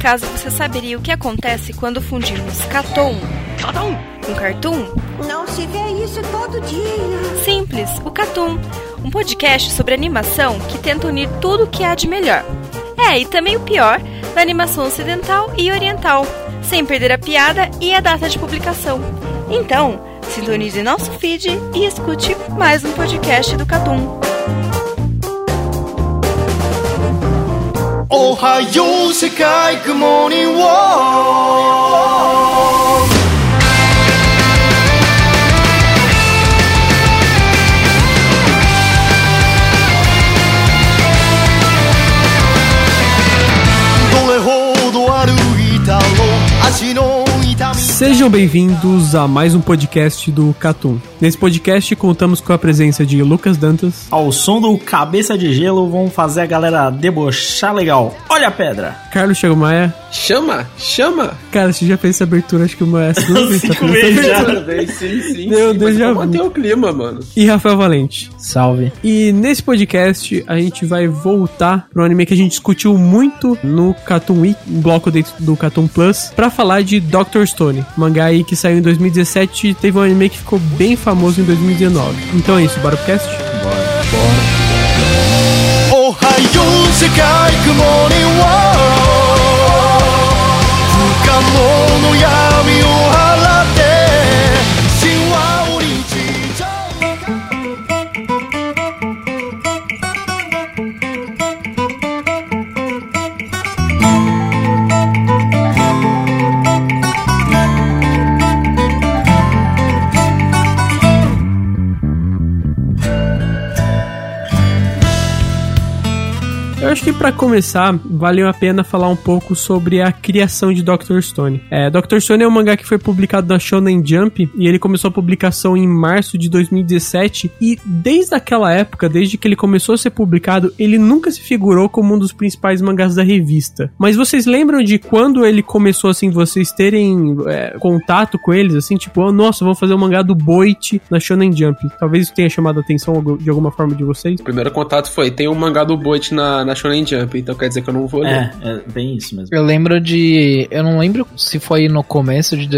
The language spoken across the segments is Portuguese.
acaso você saberia o que acontece quando fundimos Cartoon com Cartoon? Não se vê isso todo dia. Simples, o Cartoon, um podcast sobre animação que tenta unir tudo o que há de melhor. E também o pior da animação ocidental e oriental, sem perder a piada e a data de publicação. Então, sintonize nosso feed e escute mais um podcast do Cartoon. Ohayou Sekai, good morning world. Sejam bem-vindos a mais um podcast do Cartoon. Nesse podcast contamos com a presença de Lucas Dantas. Ao som do Cabeça de Gelo, vamos fazer a galera debochar legal. Olha a pedra! Carlos Thiago Maia. Chama! Cara, você já fez essa abertura, acho que uma é segunda vez já. Sim. Meu Deus, já manter o clima, mano. E Rafael Valente. Salve. E nesse podcast a gente vai voltar para um anime que a gente discutiu muito no Cartoon Week, um bloco dentro do Cartoon Plus, pra falar de Dr. Stone, mangá aí que saiu em 2017 e teve um anime que ficou bem famoso em 2019. Então é isso, bora pro cast? Bora. Ohayou Sekai, good morning world. Fukamou no yami o harate, shinwa o nichijou. Eu acho que pra começar, valeu a pena falar um pouco sobre a criação de Dr. Stone. Dr. Stone é um mangá que foi publicado na Shonen Jump e ele começou a publicação em março de 2017 e desde aquela época, desde que ele começou a ser publicado, ele nunca se figurou como um dos principais mangás da revista. Mas vocês lembram de quando ele começou, assim, vocês terem contato com eles, assim, tipo, nossa, vamos fazer um mangá do Boichi na Shonen Jump. Talvez isso tenha chamado a atenção de alguma forma de vocês? O primeiro contato foi, tem um mangá do Boichi na Shonen Jump, então quer dizer que eu não vou ler. É bem isso mesmo. Eu não lembro se foi no começo de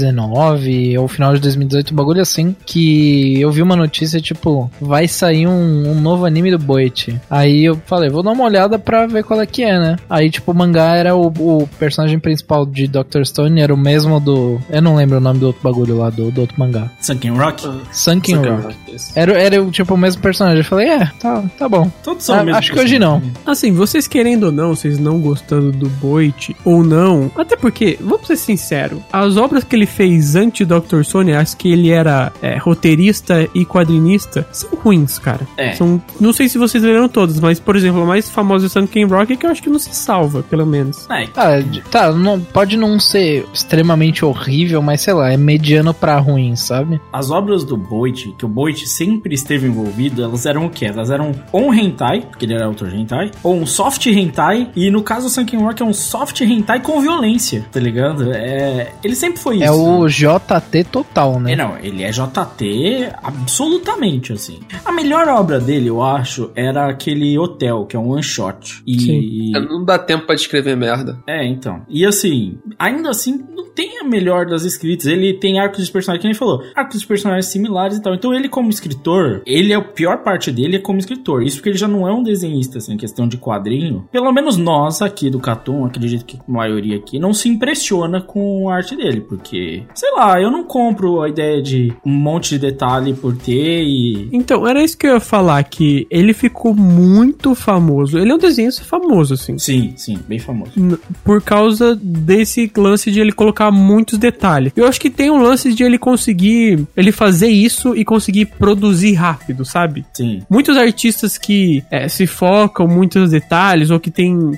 2019 ou final de 2018, um bagulho assim, que eu vi uma notícia, tipo, vai sair um novo anime do Boichi. Aí eu falei, vou dar uma olhada pra ver qual é que é, né? Aí, tipo, o mangá era o personagem principal de Dr. Stone, era o mesmo do... Eu não lembro o nome do outro bagulho lá, do outro mangá. Sunken Rock? Sunken Rock. Era tipo o mesmo personagem. Eu falei, tá bom. Todos são o mesmo acho que hoje não. Assim, vocês querendo ou não, vocês não gostando do Boichi ou não, até porque, vamos ser sinceros, as obras que ele fez antes do Dr. Stone, as que ele era roteirista e quadrinista, são ruins, cara. Não sei se vocês leram todas, mas, por exemplo, a mais famosa é Sunken Rock, que eu acho que não se salva, pelo menos. Não, pode não ser extremamente horrível, mas sei lá, é mediano pra ruim, sabe? As obras do Boichi, que o Boichi sempre esteve envolvido, elas eram o quê? Elas eram ou um hentai, porque ele era autor de hentai, ou um soft hentai, e no caso o Sunken Rock é um soft hentai com violência, tá ligado? Ele sempre foi isso. É o JT total, né? Ele é JT absolutamente, assim. A melhor obra dele, eu acho, era aquele Hotel, que é um one shot. Sim. Não dá tempo pra descrever merda. Então. E assim, ainda assim, não tem a melhor das escritas. Ele tem arcos de personagens, que ele falou, arcos de personagens similares e tal. Então ele como escritor, a pior parte dele é como escritor. Isso porque ele já não é um desenhista, assim, em questão de quadrinho. Pelo menos nós aqui do Cartoon, acredito que a maioria aqui, não se impressiona com a arte dele, porque, sei lá, eu não compro a ideia de um monte de detalhe por ter e... Então, era isso que eu ia falar, que ele ficou muito famoso. Ele é um desenhista famoso, assim. Sim, bem famoso. Por causa desse lance de ele colocar muitos detalhes. Eu acho que tem um lance de ele conseguir, ele fazer isso e conseguir produzir rápido, sabe? Sim. Muitos artistas que se focam muito nos detalhes, ou que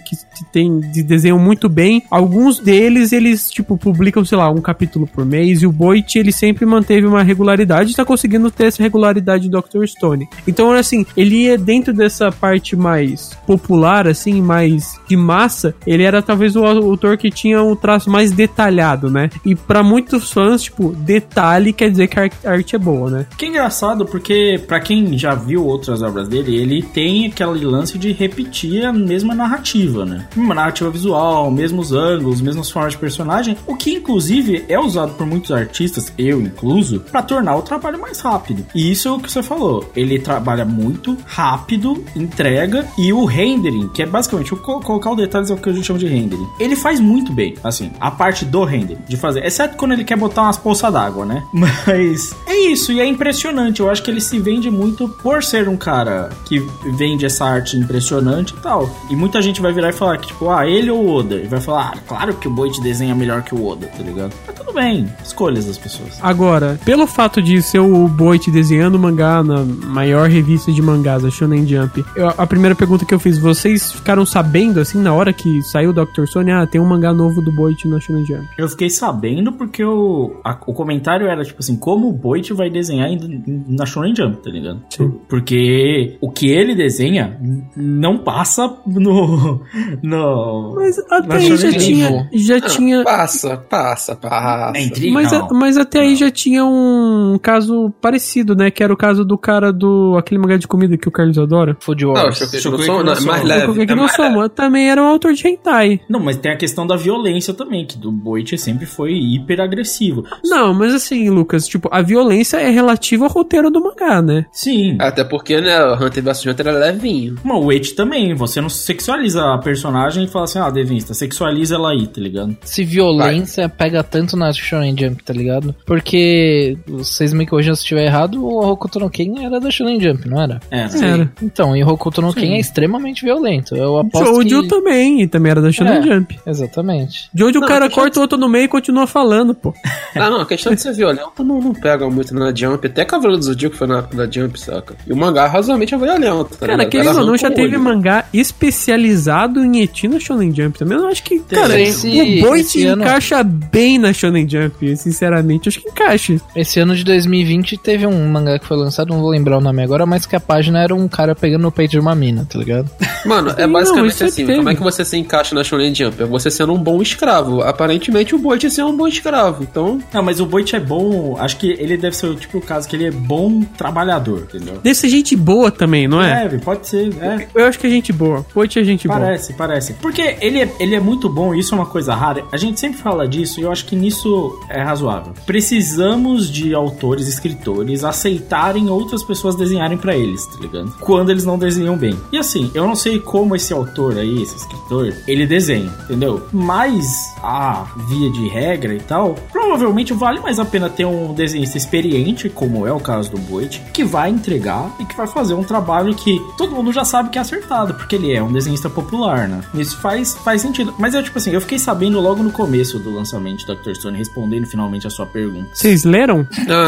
desenham muito bem, alguns deles, eles, tipo, publicam, sei lá, um capítulo por mês, e o Boichi, ele sempre manteve uma regularidade e tá conseguindo ter essa regularidade do Dr. Stone. Então, assim, ele é dentro dessa parte mais popular, assim, mais de massa, ele era talvez o autor que tinha um traço mais detalhado, detalhado, né? E pra muitos fãs, tipo, detalhe quer dizer que a arte é boa, né? Que é engraçado, porque pra quem já viu outras obras dele, ele tem aquele lance de repetir a mesma narrativa, né? Uma narrativa visual, mesmos ângulos, mesmas formas de personagem, o que inclusive é usado por muitos artistas, eu incluso, pra tornar o trabalho mais rápido. E isso é o que você falou, ele trabalha muito rápido, entrega, e o rendering, que é basicamente colocar os detalhes, é o que a gente chama de rendering, ele faz muito bem, assim, a parte do rendering, de fazer, exceto quando ele quer botar umas poças d'água, né? Mas é isso, e é impressionante, eu acho que ele se vende muito por ser um cara que vende essa arte impressionante e tal, e muita gente vai virar e falar que, tipo, ele ou o Oda, e vai falar, claro que o Boichi desenha melhor que o Oda, tá ligado? Mas tudo bem, escolhas das pessoas. Agora, pelo fato de ser o Boichi desenhando mangá na maior revista de mangás, a Shonen Jump, a primeira pergunta que eu fiz, vocês ficaram sabendo, assim, na hora que saiu o Dr. Stone, tem um mangá novo do Boichi na Shonen Jump? Eu fiquei sabendo porque o comentário era, tipo assim, como o Boichi vai desenhar na Shonen Jump, tá ligado? Sim. Porque o que ele desenha não passa no mas até aí já tinha... Passa. É intriga, mas até aí já tinha um caso parecido, né? Que era o caso do cara aquele mangá de comida que o Carlos adora. Food Wars. Não, é mais leve. Também era um autor de hentai. Não, mas tem a questão da violência também, que do Boichi sempre foi hiper agressivo. Não, mas assim, Lucas, tipo, a violência é relativa ao roteiro do mangá, né? Sim. Até porque, né, o Hunter vs Hunter é levinho. Mas o Eit também, você não sexualiza a personagem e fala assim, Devista, sexualiza ela aí, tá ligado? Se violência pega tanto na Shonen Jump, tá ligado? Porque, vocês me corrijam se estiver errado, o Hokuto no Ken era da Shonen Jump, não era? Era. Então, e o Hokuto no Ken é extremamente violento. Eu aposto Jojo também, e também era da Shonen Jump. Exatamente. Jojo, o cara corta o outro no meio e continua falando, pô. Não, a questão de ser violento não pega muito na Jump. Até Cavaleiro do Zodíaco foi na época da Jump, saca? E o mangá razoavelmente é violento, tá cara, aquele não já teve mangá especializado em eti na Shonen Jump também. Eu acho que, cara, o Boichi encaixa bem na Shonen Jump, sinceramente, acho que encaixa. Esse ano de 2020 teve um mangá que foi lançado, não vou lembrar o nome agora, mas que a página era um cara pegando no peito de uma mina, tá ligado? Mano, é basicamente assim, como é que você se encaixa na Shonen Jump? É você sendo um bom escravo. Aparentemente o Boichi é um bom escravo, então... Não, mas o Boichi é bom, acho que ele deve ser o tipo de caso que ele é bom trabalhador, entendeu? Deve ser gente boa também, não é? Pode ser, Eu acho que é gente boa. Boichi é gente boa. Parece. Porque ele é muito bom, isso é uma coisa rara. A gente sempre fala disso e eu acho que nisso é razoável. Precisamos de autores, escritores aceitarem outras pessoas desenharem pra eles, tá ligado? Quando eles não desenham bem. E assim, eu não sei como esse autor aí, esse escritor, ele desenha, entendeu? Mas via de regra e tal, provavelmente vale mais a pena ter um desenhista experiente, como é o caso do Boichi, que vai entregar e que vai fazer um trabalho que todo mundo já sabe que é acertado, porque ele é um desenhista popular, né? Isso faz sentido. Mas eu, tipo assim, eu fiquei sabendo logo no começo do lançamento de Dr. Stone, respondendo finalmente a sua pergunta. Vocês leram?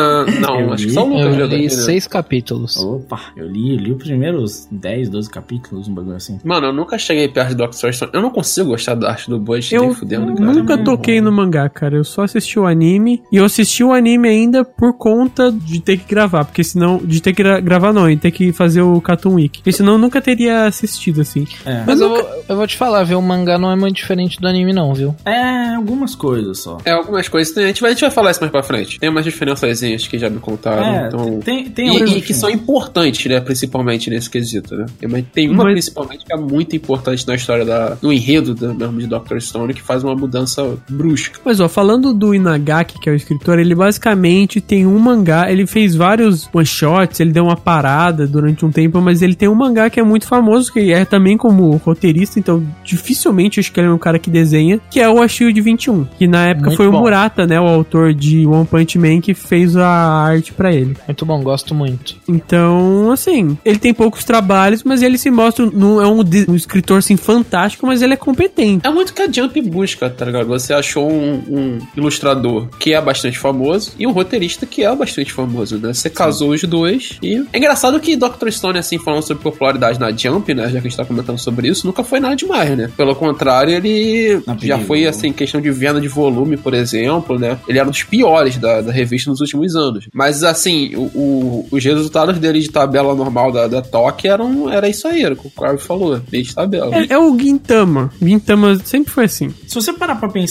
Não, acho que só o Lucas eu li 6 capítulos. Opa, eu li os primeiros 10, 12 capítulos, um bagulho assim. Mano, eu nunca cheguei perto de Dr. Stone. Eu não consigo gostar da arte do Boichi, nem fudendo, cara. Nunca toquei no mangá, cara. Eu só assisti o anime. E eu assisti o anime ainda por conta de ter que gravar. Porque senão... De ter que gravar não, de ter que fazer o Cartoon Week. Porque senão eu nunca teria assistido, assim. Mas eu vou te falar, viu? O mangá não é muito diferente do anime, não, viu? Algumas coisas só. Algumas coisas. A gente vai falar isso mais pra frente. Tem umas diferençazinhas que já me contaram. Então... E que são importantes, né? Principalmente nesse quesito, né? Tem uma principalmente que é muito importante na história do enredo mesmo de Dr. Stone, que faz uma mudança brusca. Mas falando do Inagaki, que é o escritor, ele basicamente tem um mangá, ele fez vários one-shots, ele deu uma parada durante um tempo, mas ele tem um mangá que é muito famoso, que é também como roteirista, então dificilmente acho que ele é um cara que desenha, que é o A Shield 21, que na época muito foi bom. O Murata, né, o autor de One Punch Man, que fez a arte pra ele. Muito bom, gosto muito. Então, assim, ele tem poucos trabalhos, mas ele se mostra, não é um escritor, assim, fantástico, mas ele é competente. É muito que a Jump busca, tá ligado? Você achou um ilustrador que é bastante famoso e um roteirista que é bastante famoso, né? Você casou os dois e... É engraçado que Dr. Stone, assim, falando sobre popularidade na Jump, né? Já que a gente tá comentando sobre isso, nunca foi nada demais, né? Pelo contrário, ele já foi, assim, questão de venda de volume, por exemplo, né? Ele era um dos piores da revista nos últimos anos. Mas, assim, os resultados dele de tabela normal da Toque era isso aí, era o que o Carl falou, meio de tabela. É o Gintama. Gintama sempre foi assim. Se você parar pra pensar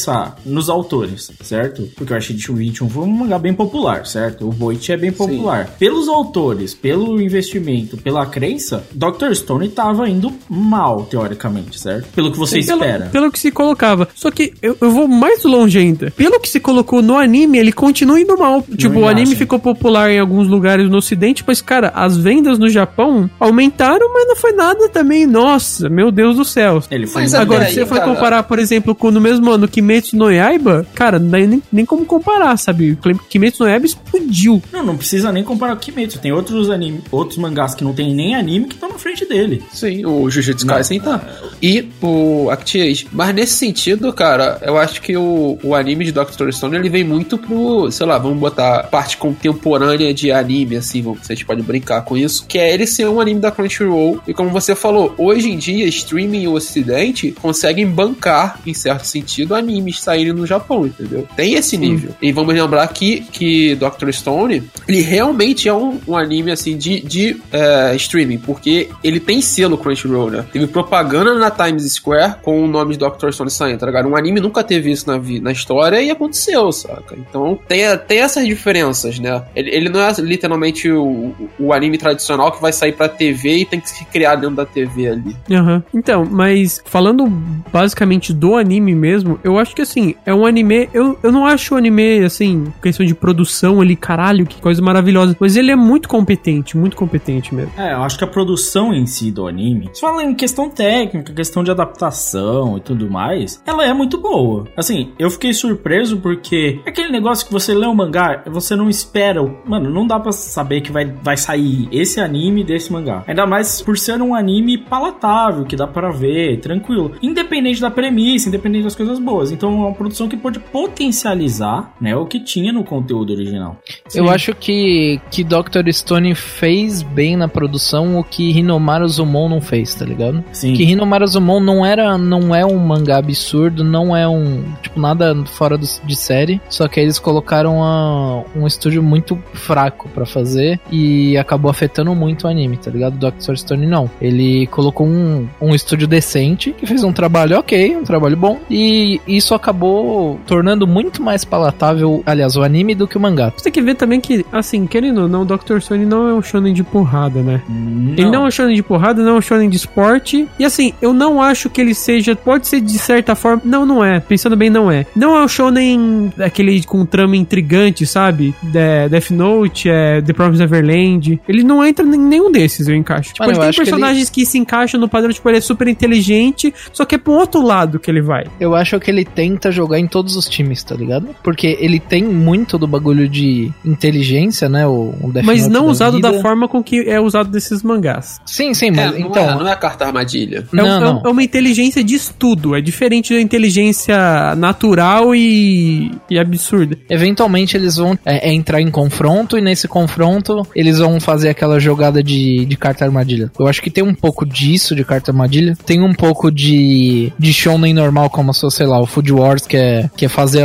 nos autores, certo? Porque o Arshichi 21 foi um mangá bem popular, certo? O Boichi é bem popular. Sim. Pelos autores, pelo investimento, pela crença, Dr. Stone tava indo mal, teoricamente, certo? Pelo que você espera. Pelo que se colocava. Só que eu vou mais longe ainda. Pelo que se colocou no anime, ele continua indo mal. Tipo, o anime ficou popular em alguns lugares no ocidente, mas, cara, as vendas no Japão aumentaram, mas não foi nada também. Nossa, meu Deus do céu. Ele foi agora, se você for comparar, por exemplo, com no mesmo ano Kimetsu no Yaiba, cara, não dá nem como comparar, sabe? Kimetsu no Yaiba explodiu. Não precisa nem comparar com Kimetsu. Tem outros mangás que não tem nem anime que estão na frente dele. Sim, o Jujutsu Kaisen tá. E o Acti-Age. Mas nesse sentido, cara, eu acho que o anime de Dr. Stone, ele vem muito pro, sei lá, vamos botar parte contemporânea de anime, assim, vocês podem brincar com isso, que é ele ser um anime da Crunchyroll. E como você falou, hoje em dia, streaming e o ocidente conseguem bancar, em certo sentido, animes saírem no Japão, entendeu? Tem esse nível. E vamos lembrar que Dr. Stone, ele realmente é um anime, assim, de streaming, porque ele tem selo Crunchyroll, né? Teve propaganda na Times Square com o nome de Dr. Stone saindo, tá ligado? Um anime nunca teve isso na história e aconteceu, saca? Então, tem essas diferenças, né? Ele não é literalmente o anime tradicional que vai sair pra TV e tem que se criar dentro da TV ali. Uhum. Então, mas falando basicamente do anime mesmo, eu acho que, assim, é um anime... Eu não acho o anime, assim, questão de produção ali, caralho, que coisa maravilhosa, mas ele é muito competente mesmo. Eu acho que a produção em si do anime, se fala em questão técnica, questão de adaptação e tudo mais, ela é muito boa. Assim, eu fiquei surpreso porque aquele negócio que você lê o mangá, você não espera, mano, não dá pra saber que vai sair esse anime desse mangá. Ainda mais por ser um anime palatável, que dá pra ver, tranquilo. Independente da premissa, independente das coisas boas. Então é uma produção que pode potencializar, né, o que tinha no conteúdo original. Sim. Eu acho que Dr. Stone fez bem na produção o que Hinomaru Zumon não fez, tá ligado? Sim. Que Hinomaru Zumon não é um mangá absurdo, não é tipo, nada fora de série, só que eles colocaram um estúdio muito fraco pra fazer e acabou afetando muito o anime, tá ligado? Dr. Stone não. Ele colocou um estúdio decente, que fez um trabalho ok, um trabalho bom, e isso acabou tornando muito mais palatável, aliás, o anime do que o mangá. Você tem que ver também que, assim, querendo ou não, o Dr. Stone não é um shonen de porrada, né? Não. Ele não é um shonen de porrada, não é um shonen de esporte, e assim, eu não acho que ele seja, pode ser de certa forma, não é, pensando bem, não é. Não é um shonen aquele com trama intrigante, sabe? Death Note, The Promised Neverland, ele não entra em nenhum desses, eu encaixo. Tipo, ele tem personagens que se encaixam no padrão, tipo, ele é super inteligente, só que é pro outro lado que ele vai. Eu acho que ele tenta jogar em todos os times, tá ligado? Porque ele tem muito do bagulho de inteligência, né? O Death mas Note não usado da forma com que é usado desses mangás. Sim, mas então... Não é a carta armadilha. Não. É uma inteligência de estudo, é diferente da inteligência natural e absurda. Eventualmente eles vão entrar em confronto, e nesse confronto eles vão fazer aquela jogada de carta armadilha. Eu acho que tem um pouco disso, de carta armadilha. Tem um pouco de shonen normal, como, sei lá, o Food Wars, que é fazer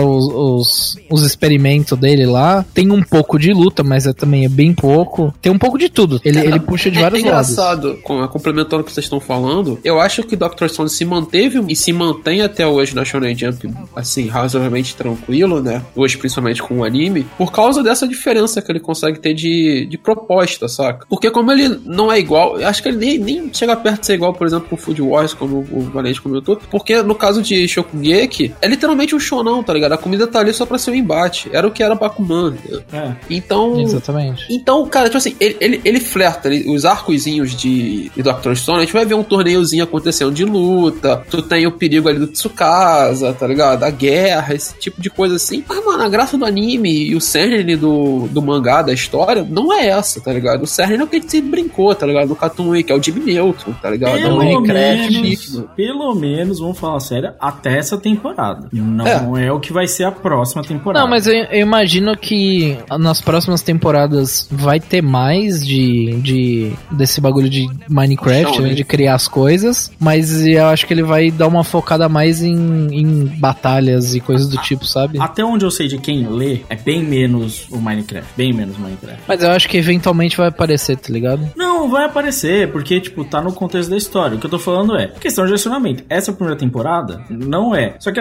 os experimentos dele lá. Tem um pouco de luta, mas também é bem pouco. Tem um pouco de tudo. Ele puxa de vários lados. É engraçado, complementando o que vocês estão falando, eu acho que Dr. Stone se manteve e se mantém até hoje na Shonen Jump, assim, razoavelmente tranquilo, né? Hoje, principalmente com o anime, por causa dessa diferença que ele consegue ter de proposta, saca? Porque como ele não é igual, acho que ele nem chega perto de ser igual, por exemplo, com o Food Wars, como o Valente comentou, porque no caso de Shokugeki, é literalmente um shonão, tá ligado? A comida tá ali só pra ser um embate. Era o que era Bakuman. Então... Exatamente. Então, cara, tipo assim, ele flerta os arcozinhos de Dr. Stone, a gente vai ver um torneiozinho acontecendo de luta, tu tem o perigo ali do Tsukasa, tá ligado? Da guerra, esse tipo de coisa assim. Mas, mano, a graça do anime e o cerne do mangá, da história, não é essa, tá ligado? O cerne é o que a gente sempre brincou, tá ligado? No Cartoon Week, é o Jimmy Neutron, tá ligado? Pelo menos, vamos falar sério, até essa temporada. Não é o que vai ser a próxima temporada. Não, mas eu imagino que nas próximas temporadas vai ter mais desse bagulho de Minecraft, né, de criar as coisas, mas eu acho que ele vai dar uma focada mais em batalhas e coisas do tipo, sabe? Até onde eu sei de quem lê, é bem menos o Minecraft, Mas eu acho que eventualmente vai aparecer, tá ligado? Não, vai aparecer, porque, tipo, tá no contexto da história. O que eu tô falando é, questão de direcionamento. Essa primeira temporada, não é. Só que, assim, o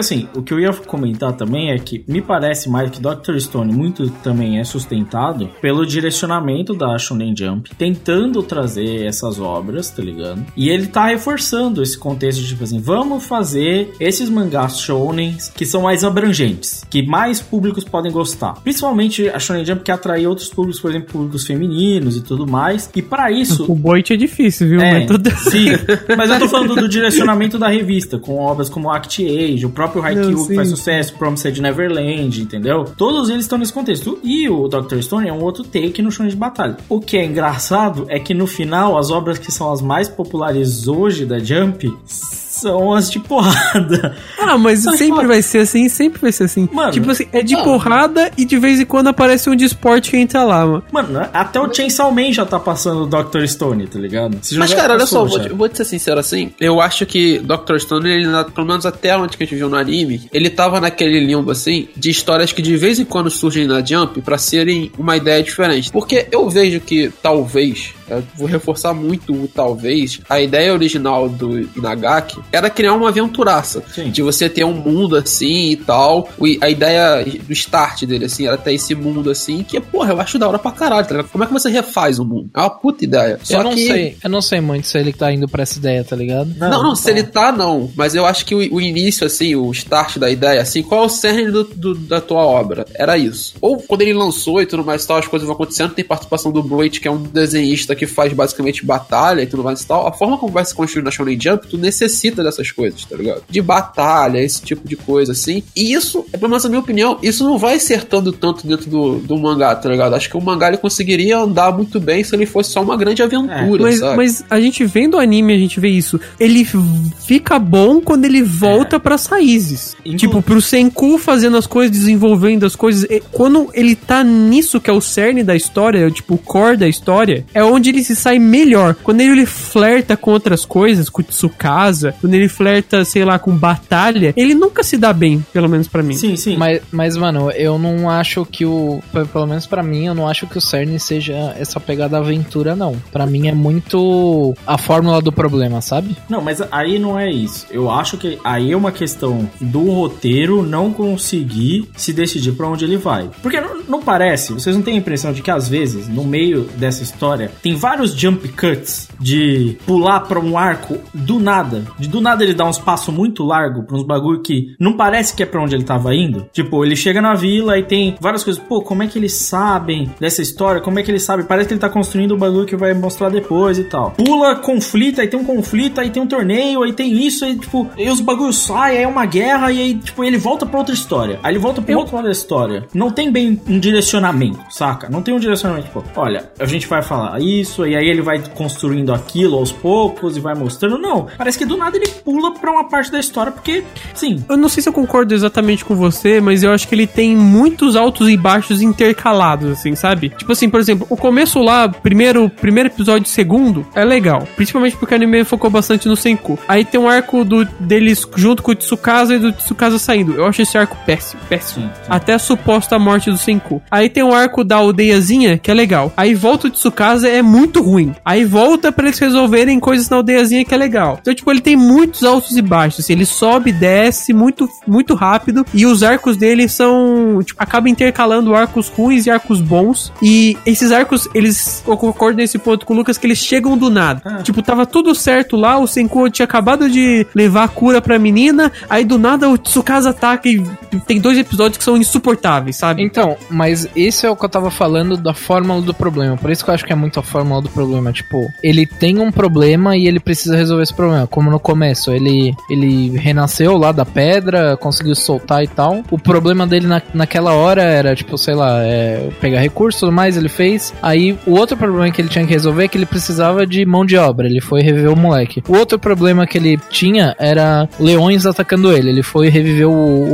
o que eu ia comentar também é que me parece mais que Dr. Stone muito também é sustentado pelo direcionamento da Shonen Jump, tentando trazer essas obras, tá ligado? E ele tá reforçando esse contexto de, tipo assim, vamos fazer esses mangás shonens que são mais abrangentes, que mais públicos podem gostar. Principalmente a Shonen Jump quer atrair outros públicos, por exemplo, públicos femininos e tudo mais. E pra isso... O Boit é difícil, viu? Sim, mas eu tô falando do direcionamento da revista, com obras como Act Age, o próprio Haikyuu que faz sucesso, Promised Neverland, entendeu? Todos eles estão nesse contexto. E o Dr. Stone é um outro take no shonen de batalha. O que é engraçado é que no final, as obras que são as mais populares hoje da Jump são as de porrada. Mas sempre vai ser assim, Mano, tipo assim, é de porrada e de vez em quando aparece um de esporte que entra lá, mano. Mano, até o Chainsaw Man já tá passando o Dr. Stone, tá ligado? Mas, cara, olha só, vou te ser sincero assim, eu acho que Dr. Stone, ele, pelo menos até onde que a gente viu no anime, ele tava naquele limbo, assim, de histórias que de vez em quando surgem na Jump pra serem uma ideia diferente. Porque eu vejo que, talvez, eu vou reforçar muito o talvez, a ideia original do Inagaki era criar uma aventuraça. Sim. De você ter um mundo assim e tal. A ideia do start dele, assim, era ter esse mundo assim, que, porra, eu acho da hora pra caralho, tá ligado? Como é que você refaz o mundo? É uma puta ideia. Eu não sei muito se ele tá indo pra essa ideia, tá ligado? Não, se ele tá, não. Mas eu acho que o início, assim, o start da ideia, assim, qual é o cerne da tua obra? Era isso. Ou quando ele lançou e tudo mais e tal, as coisas vão acontecendo, tem participação do Boit, que é um desenhista que faz basicamente batalha e tudo mais e tal. A forma como vai se construir na Shonen Jump, tu necessita dessas coisas, tá ligado? De batalha, esse tipo de coisa, assim. E isso, pelo menos na minha opinião, isso não vai acertando tanto dentro do mangá, tá ligado? Acho que o mangá ele conseguiria andar muito bem se ele fosse só uma grande aventura, sabe? Mas a gente vendo o anime, a gente vê isso. Ele fica bom quando ele volta pras raízes. Tipo, pro Senku fazendo as coisas, desenvolvendo as coisas. Quando ele tá nisso, que é o cerne da história, tipo, o core da história, é onde ele se sai melhor. Quando ele flerta com outras coisas, com Tsukasa, quando ele flerta, sei lá, com batalha, ele nunca se dá bem, pelo menos pra mim. Sim. Mas, mano, eu não acho que pelo menos pra mim, eu não acho que o cerne seja essa pegada aventura, não. Pra mim é muito a fórmula do problema, sabe? Não, mas aí não é isso. Eu acho que aí é uma questão do roteiro não conseguir se decidir pra onde ele vai. Porque não parece, vocês não têm a impressão de que às vezes, no meio dessa história, tem vários jump cuts de pular pra um arco do nada. Do nada ele dá uns passos muito largos pra uns bagulho que não parece que é pra onde ele tava indo. Tipo, ele chega na vila e tem várias coisas. Pô, como é que eles sabem dessa história? Como é que eles sabem? Parece que ele tá construindo o bagulho que vai mostrar depois e tal. Pula, conflito, aí tem um conflito, aí tem um torneio, aí tem isso, aí tipo, aí os bagulhos saem, aí é uma guerra, e aí tipo, ele volta pra outra história. Aí ele volta pro outro lado da história. Não tem bem um direcionamento, saca? Não tem um direcionamento, tipo, olha, a gente vai falar isso, e aí ele vai construindo aquilo aos poucos e vai mostrando. Não, parece que do nada ele pula pra uma parte da história, porque, sim. Eu não sei se eu concordo exatamente com você, mas eu acho que ele tem muitos altos e baixos intercalados, assim, sabe? Tipo assim, por exemplo, o começo lá, primeiro episódio, segundo, é legal. Principalmente porque o anime focou bastante no Senku. Aí tem um arco deles junto com o Tsukasa e do Tsukasa saindo. Eu acho esse arco péssimo. Sim. Até a suposta morte do Senku. Aí tem um arco da aldeiazinha, que é legal. Aí volta o Tsukasa, é muito ruim. Aí volta pra eles resolverem coisas na aldeiazinha, que é legal. Então, tipo, ele tem muitos altos e baixos, assim, ele sobe e desce muito, muito rápido, e os arcos dele são, tipo, acaba intercalando arcos ruins e arcos bons, e esses arcos, eu concordo nesse ponto com o Lucas, que eles chegam do nada. Tipo, tava tudo certo lá, o Senku tinha acabado de levar a cura pra menina, aí do nada o Tsukasa ataca e tem 2 episódios que são insuportáveis, sabe? Então, mas isso é o que eu tava falando da fórmula do problema, por isso que eu acho que é muito a fórmula do problema, tipo, ele tem um problema e ele precisa resolver esse problema, como no começo, ele renasceu lá da pedra, conseguiu soltar e tal, o problema dele naquela hora era, tipo, sei lá, pegar recursos e tudo mais, ele fez, aí o outro problema que ele tinha que resolver é que ele precisava de mão de obra, ele foi reviver o moleque. O outro problema que ele tinha era leões atacando ele foi reviver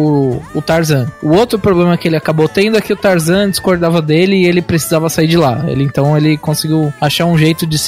o Tarzan. O outro problema que ele acabou tendo é que o Tarzan discordava dele e ele precisava sair de lá. Então ele conseguiu achar um jeito de se matar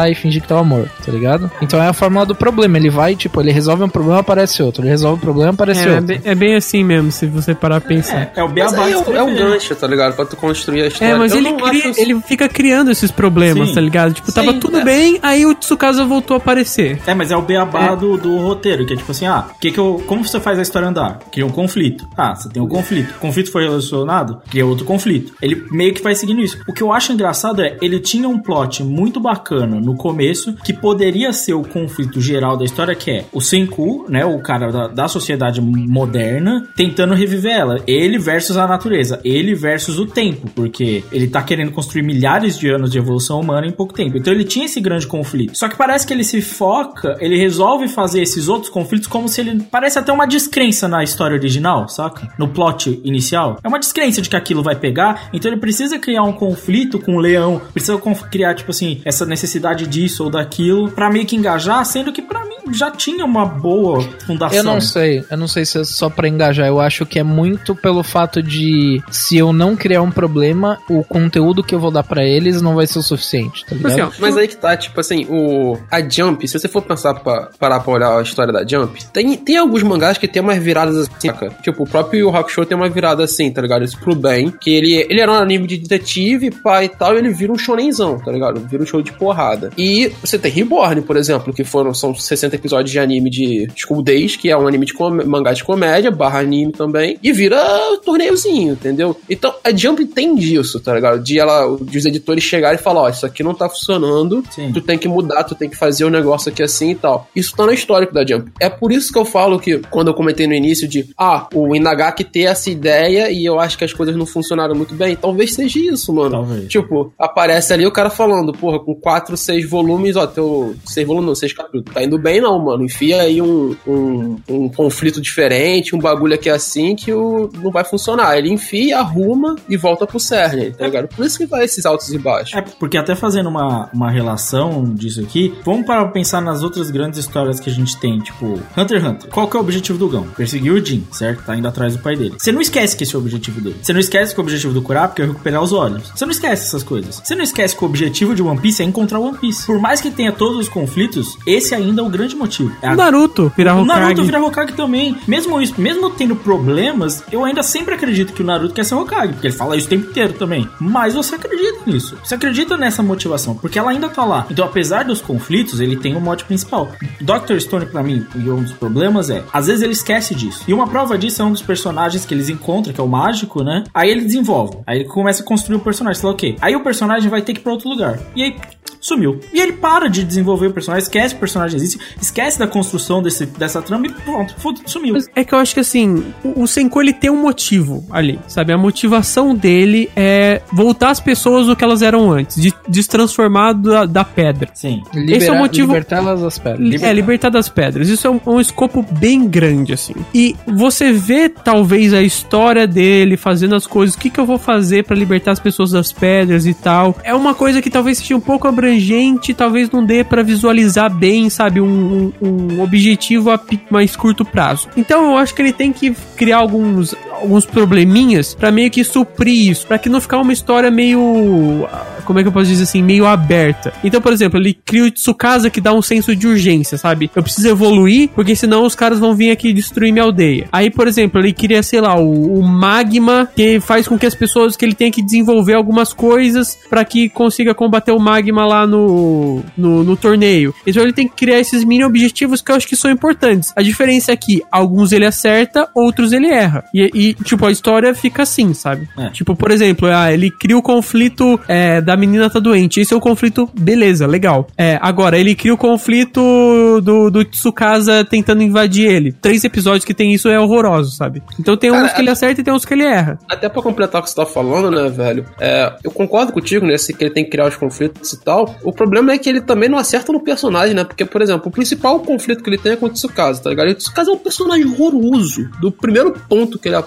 e fingir que tava morto, tá ligado? Então é a fórmula do problema. Ele vai, tipo, ele resolve um problema, aparece outro. Ele resolve um problema, aparece outro. É bem assim mesmo, se você parar pra pensar. É o beabá. É um gancho, tá ligado? Pra tu construir a história. Mas ele fica criando esses problemas, tá ligado? Tipo, tava tudo bem, aí o Tsukasa voltou a aparecer. Mas é o beabá do roteiro, que é tipo assim, como você faz a história andar? Cria um conflito. Você tem um conflito. O conflito foi relacionado? Cria outro conflito. Ele meio que vai seguindo isso. O que eu acho engraçado ele tinha um plot muito bacana no começo, que poderia ser o conflito geral da história, que é o Senku, né, o cara da sociedade moderna, tentando reviver ela. Ele versus a natureza. Ele versus o tempo, porque ele tá querendo construir milhares de anos de evolução humana em pouco tempo. Então ele tinha esse grande conflito. Só que parece que ele se foca, ele resolve fazer esses outros conflitos como se ele... Parece até uma descrença na história original, saca? No plot inicial. É uma descrença de que aquilo vai pegar, então ele precisa criar um conflito com o leão, precisa criar, tipo assim, essa necessidade disso ou daquilo, pra meio que engajar, sendo que pra mim já tinha uma boa fundação. Eu não sei se é só pra engajar, eu acho que é muito pelo fato de, se eu não criar um problema, o conteúdo que eu vou dar pra eles não vai ser o suficiente, tá ligado? Mas aí que tá, tipo assim, a Jump, se você for parar pra olhar a história da Jump, tem alguns mangás que tem umas viradas assim, cara. Tipo, o próprio Yu Hakusho tem uma virada assim, tá ligado? Isso pro bem, que ele era um anime de detetive, pai e tal, e ele vira um shonenzão, tá ligado? Vira um show de porrada. E você tem Reborn, por exemplo, que são 60 episódios de anime de School Days, que é um anime de mangá de comédia, / anime também, e vira torneiozinho, entendeu? Então, a Jump tem disso, tá ligado? De os editores chegarem e falar, isso aqui não tá funcionando, tu tem que mudar, tu tem que fazer um negócio aqui assim e tal. Isso tá no histórico da Jump. É por isso que eu falo que, quando eu comentei no início de, o Inagaki ter essa ideia e eu acho que as coisas não funcionaram muito bem, talvez seja isso, mano. Talvez. Tipo, aparece ali o cara falando, porra, com 4, 6 volumes, teu 6 volumes não, 6 capítulos, tá indo bem não, mano. Enfia aí um conflito diferente, um bagulho aqui assim que não vai funcionar. Ele enfia, arruma e volta pro cerne, tá ligado? Por isso que vai esses altos e baixos. Porque até fazendo uma relação disso aqui, vamos para pensar nas outras grandes histórias que a gente tem, tipo, Hunter x Hunter. Qual que é o objetivo do Gon? Perseguir o Jin, certo? Tá indo atrás do pai dele. Você não esquece que esse é o objetivo dele. Você não esquece que o objetivo do Kurapika é recuperar os olhos. Você não esquece essas coisas. Você não esquece que o objetivo de One Piece é encontrar One Piece. Por mais que tenha todos os conflitos, esse ainda é o grande motivo. Naruto virar Hokage. Naruto virar Hokage também. Mesmo tendo problemas, eu ainda sempre acredito que o Naruto quer ser Hokage, porque ele fala isso o tempo inteiro também. Mas você acredita nisso. Você acredita nessa motivação, porque ela ainda tá lá. Então, apesar dos conflitos, ele tem um mote principal. Dr. Stone, pra mim, e um dos problemas às vezes ele esquece disso. E uma prova disso é um dos personagens que eles encontram, que é o mágico, né? Aí ele desenvolve. Aí ele começa a construir o personagem. Você fala, ok. Aí o personagem vai ter que ir pra outro lugar. E aí, sumiu. E ele para de desenvolver o personagem, esquece que o personagem existe, esquece da construção dessa trama e pronto, sumiu. É que eu acho que assim, o Senku, ele tem um motivo ali, sabe? A motivação dele é voltar as pessoas do que elas eram antes, de destransformar da pedra. Sim. Esse é o motivo. Libertá-las das pedras. Libertar das pedras. Isso é um escopo bem grande, assim. E você vê, talvez, a história dele fazendo as coisas, o que eu vou fazer pra libertar as pessoas das pedras e tal. É uma coisa que talvez seja um pouco abrangente, talvez não dê pra visualizar bem, sabe, um objetivo a mais curto prazo. Então eu acho que ele tem que criar alguns probleminhas pra meio que suprir isso, pra que não ficar uma história meio, como é que eu posso dizer assim, meio aberta. Então, por exemplo, ele cria o Tsukasa, que dá um senso de urgência, sabe? Eu preciso evoluir, porque senão os caras vão vir aqui destruir minha aldeia. Aí, por exemplo, ele cria, sei lá, o magma, que faz com que as pessoas, que ele tenha que desenvolver algumas coisas pra que consiga combater o magma lá no torneio. Então ele tem que criar esses mini objetivos que eu acho que são importantes. A diferença é que alguns ele acerta, outros ele erra. E tipo, a história fica assim, sabe? Tipo, por exemplo, ele cria o conflito da menina tá doente. Esse é o conflito, beleza, legal. Agora, ele cria o conflito do Tsukasa tentando invadir ele. 3 episódios que tem isso é horroroso, sabe? Então tem uns que ele acerta e tem uns que ele erra. Até pra completar o que você tá falando, né, velho? Eu concordo contigo nesse que ele tem que criar os conflitos e tal. O problema é que ele também não acerta no personagem, né? Porque, por exemplo, o principal conflito que ele tem é com o Tsukasa, tá ligado? E o Tsukasa é um personagem horroroso. Do primeiro ponto que ele aparece,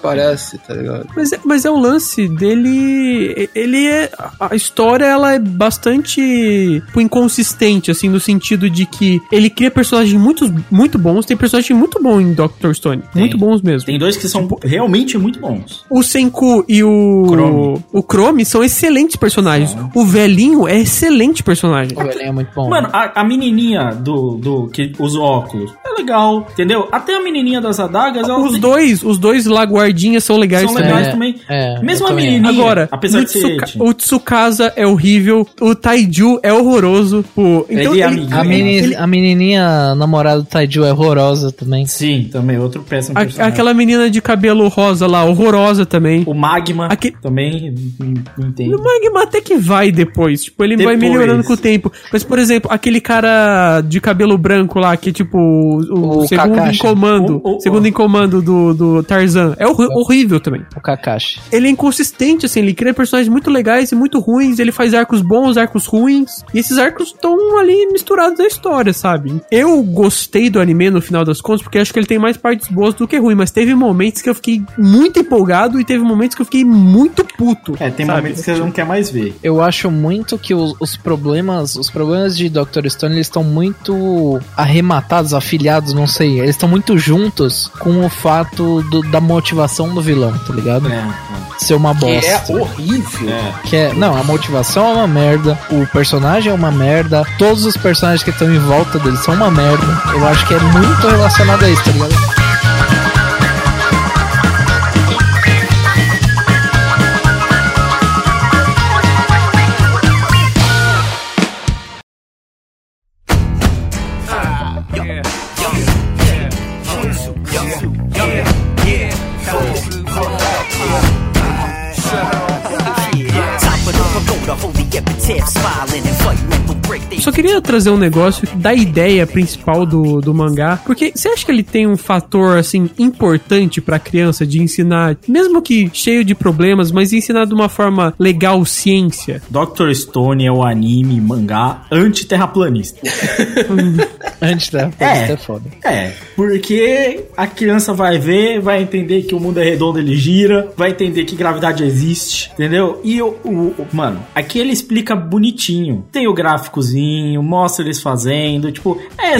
aparece, tá ligado? Mas é o lance dele... Ele é... A história, ela é bastante inconsistente, assim, no sentido de que ele cria personagens muito bons. Tem personagens muito bons em Dr. Stone. Muito bons mesmo. Tem dois que são realmente muito bons. O Senku e o Chrome são excelentes personagens. O velhinho é excelente personagem. O velhinho é muito bom. Mano, a menininha do que usa óculos é legal, entendeu? Até a menininha das adagas... Os dois lá guardinhas são legais também. Mesmo a menininha, agora, apesar de ser o Tsukasa é horrível, o Taiju é horroroso. Então, a menininha namorada do Taiju é horrorosa também. Sim, também, outro péssimo personagem. Aquela menina de cabelo rosa lá, horrorosa também. O Magma também, não entendo. O Magma até que vai depois, tipo, ele vai melhorando com o tempo. Mas, por exemplo, aquele cara de cabelo branco lá, que é tipo o segundo Kakashi. Segundo em comando do Tarzan, é horrível também. O Kakashi. Ele é inconsistente, assim, ele cria personagens muito legais e muito ruins, ele faz arcos bons, arcos ruins, e esses arcos estão ali misturados na história, sabe? Eu gostei do anime no final das contas, porque acho que ele tem mais partes boas do que ruins, mas teve momentos que eu fiquei muito empolgado e teve momentos que eu fiquei muito puto. Tem momentos que você não quer mais ver. Eu acho muito que os problemas de Dr. Stone, eles estão muito arrematados, afiliados, não sei, eles estão muito juntos com o fato da motivação do vilão, tá ligado? Ser uma bosta. Que é horrível. Não, a motivação é uma merda, o personagem é uma merda, todos os personagens que estão em volta dele são uma merda. Eu acho que é muito relacionado a isso, tá ligado? Só queria trazer um negócio da ideia principal do mangá, porque você acha que ele tem um fator, assim, importante pra criança de ensinar, mesmo que cheio de problemas, mas ensinar de uma forma legal ciência? Dr. Stone é o anime, mangá anti-terraplanista. Anti-terraplanista é foda. Porque a criança vai ver, vai entender que o mundo é redondo, ele gira, vai entender que gravidade existe, entendeu? E mano, aqui ele explica bonitinho. Tem o gráficozinho, mostra eles fazendo, tipo,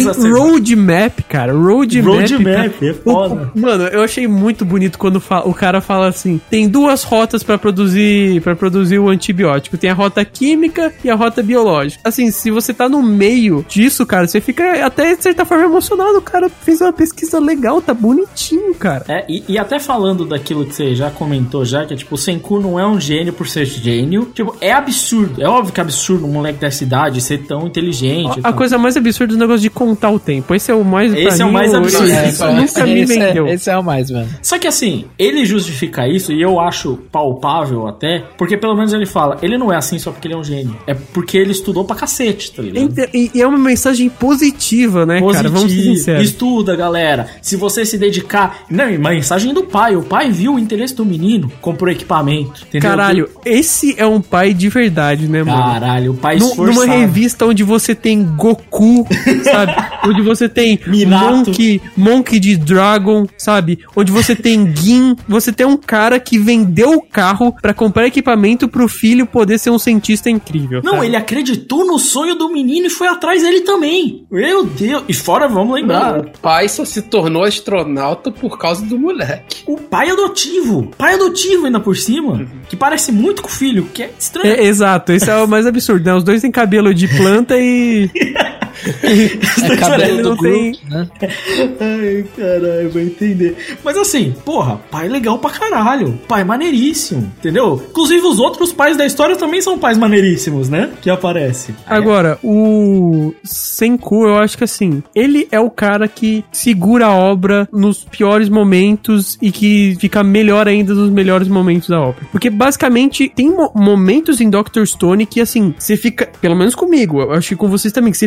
roadmap, cara. Roadmap é foda. Mano, eu achei muito bonito quando o cara fala assim, tem duas rotas pra produzir o antibiótico. Tem a rota química e a rota biológica. Assim, se você tá no meio disso, cara, você fica até, de certa forma, emocionado. O cara fez uma pesquisa legal, tá bonitinho, cara. E até falando daquilo que você já comentou já, que é tipo, o Senku não é um gênio por ser gênio. Tipo, é absurdo. É óbvio que é absurdo um moleque dessa idade ser tão inteligente. A coisa mais absurda é o negócio de contar o tempo. Esse é o mais... Esse é o mais absurdo. Nunca me vendeu. Esse é o mais, mano. Só que assim, ele justifica isso, e eu acho palpável até, porque pelo menos ele fala, ele não é assim só porque ele é um gênio. É porque ele estudou pra cacete, tá ligado? E é uma mensagem positiva, né, cara? Vamos ser sinceros. Estuda, galera. Se você se dedicar... Não, mensagem do pai. O pai viu o interesse do menino, comprou equipamento, entendeu? Caralho, esse é um pai de verdade, né, mano? Caralho, o pai esforçado. Numa revista onde você tem Goku, sabe? Onde você tem Monkey de Dragon, sabe? Onde você tem Gin, você tem um cara que vendeu o carro pra comprar equipamento pro filho poder ser um cientista incrível. Não, ele acreditou no sonho do menino e foi atrás dele também. Meu Deus. E fora, vamos lembrar. O pai só se tornou astronauta por causa do moleque. O pai adotivo. Pai adotivo ainda por cima. Que parece muito com o filho, que é estranho. Exato, esse é o mais absurdo, né? Os dois têm cabelo de planta e... cabelo do grupo, né? Ai, caralho, vai entender. Mas assim, porra, pai legal pra caralho. Pai maneiríssimo, entendeu? Inclusive os outros pais da história também são pais maneiríssimos, né? Que aparece. Agora, o Senku, eu acho que assim, ele é o cara que segura a obra nos piores momentos e que fica melhor ainda nos melhores momentos da obra. Porque basicamente tem momentos em Dr. Stone que assim, você fica, pelo menos comigo, eu acho que com vocês também, que você fica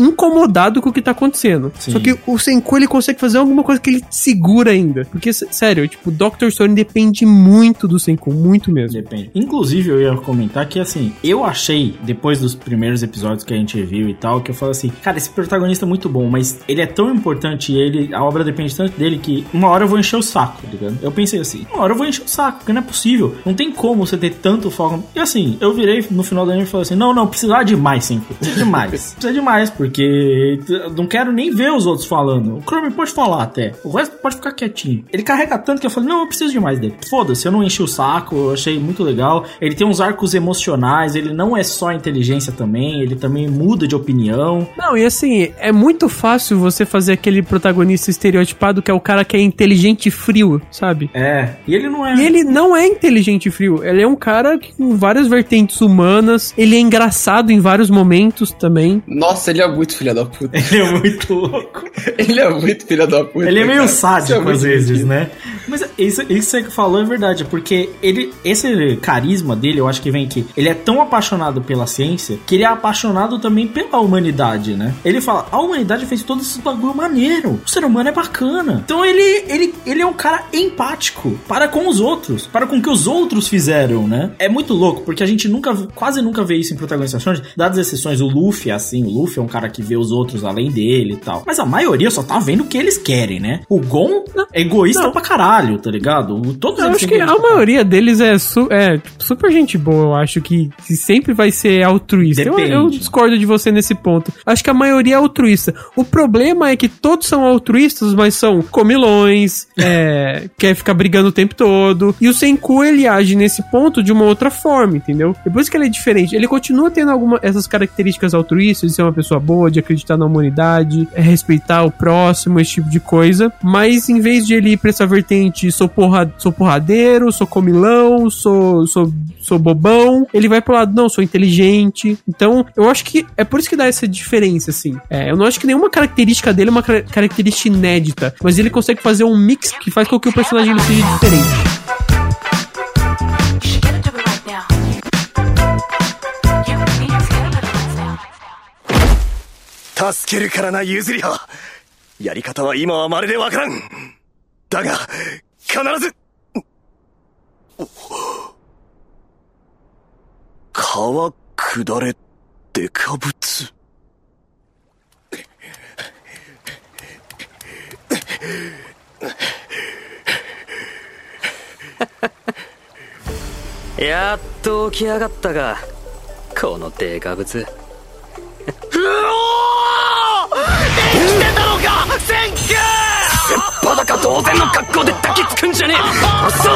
incomodado com o que tá acontecendo. Sim. Só que o Senku, ele consegue fazer alguma coisa que ele segura ainda. Porque, sério, tipo, o Dr. Stone depende muito do Senku, muito mesmo. Depende. Inclusive, eu ia comentar que, assim, eu achei, depois dos primeiros episódios que a gente viu e tal, que eu falo assim, cara, esse protagonista é muito bom, mas ele é tão importante e a obra depende tanto dele que uma hora eu vou encher o saco, tá ligado? Eu pensei assim, uma hora eu vou encher o saco, porque não é possível. Não tem como você ter tanto foco. E assim, eu virei no final da anime e falei assim, não, precisa demais, Senku. Precisa demais. Precisa demais, porque eu não quero nem ver os outros falando. O Chrome pode falar até. O resto pode ficar quietinho. Ele carrega tanto que eu falei, não, eu preciso demais dele. Foda-se, eu não enchi o saco, eu achei muito legal. Ele tem uns arcos emocionais, ele não é só inteligência também, ele também muda de opinião. Não, e assim, é muito fácil você fazer aquele protagonista estereotipado que é o cara que é inteligente e frio, sabe? É, e ele não é. E ele não é inteligente e frio, ele é um cara com várias vertentes humanas, ele é engraçado em vários momentos também. Nossa, ele é muito filho da puta. Ele é muito louco. Ele é muito filho da puta. Ele é meio cara. sádico às vezes, né? Mas isso que você falou é verdade, porque esse carisma dele, eu acho que vem que ele é tão apaixonado pela ciência que ele é apaixonado também pela humanidade, né? Ele fala, a humanidade fez todo esse bagulho maneiro, o ser humano é bacana. Então ele é um cara empático para com os outros, para com o que os outros fizeram, né? É muito louco, porque a gente quase nunca vê isso em protagonistas shonen, dadas as exceções, o Luffy é assim, o Luffy é um cara que vê os outros além dele e tal, mas a maioria só tá vendo o que eles querem, né? O Gon é egoísta pra caralho, tá ligado? Todos eu eles acho que a maioria deles é super gente boa, eu acho que sempre vai ser altruísta. Eu discordo de você nesse ponto. Acho que a maioria é altruísta. O problema é que todos são altruístas, mas são comilões, quer ficar brigando o tempo todo. E o Senku, ele age nesse ponto de uma outra forma, entendeu? Depois que ele é diferente, ele continua tendo essas características altruístas, de ser uma pessoa boa, de acreditar na humanidade, respeitar o próximo, esse tipo de coisa. Mas em vez de ele ir pra essa vertente, sou porradeiro, sou comilão, sou bobão, ele vai pro lado, não, sou inteligente. Então, eu acho que é por isso que dá essa diferença, assim. Eu não acho que nenhuma característica dele é uma característica inédita, mas ele consegue fazer um mix que faz com que o personagem ele seja diferente. 助けるからな、ユズリハ。やり方は今はまるでわからん。だが、必ず。川下れ、デカブツ。 やっと起き上がったが、このデカブツ。うおー！生きてたのか、センキュー！せっぱだか同然の格好で抱きつくんじゃねえ。そう。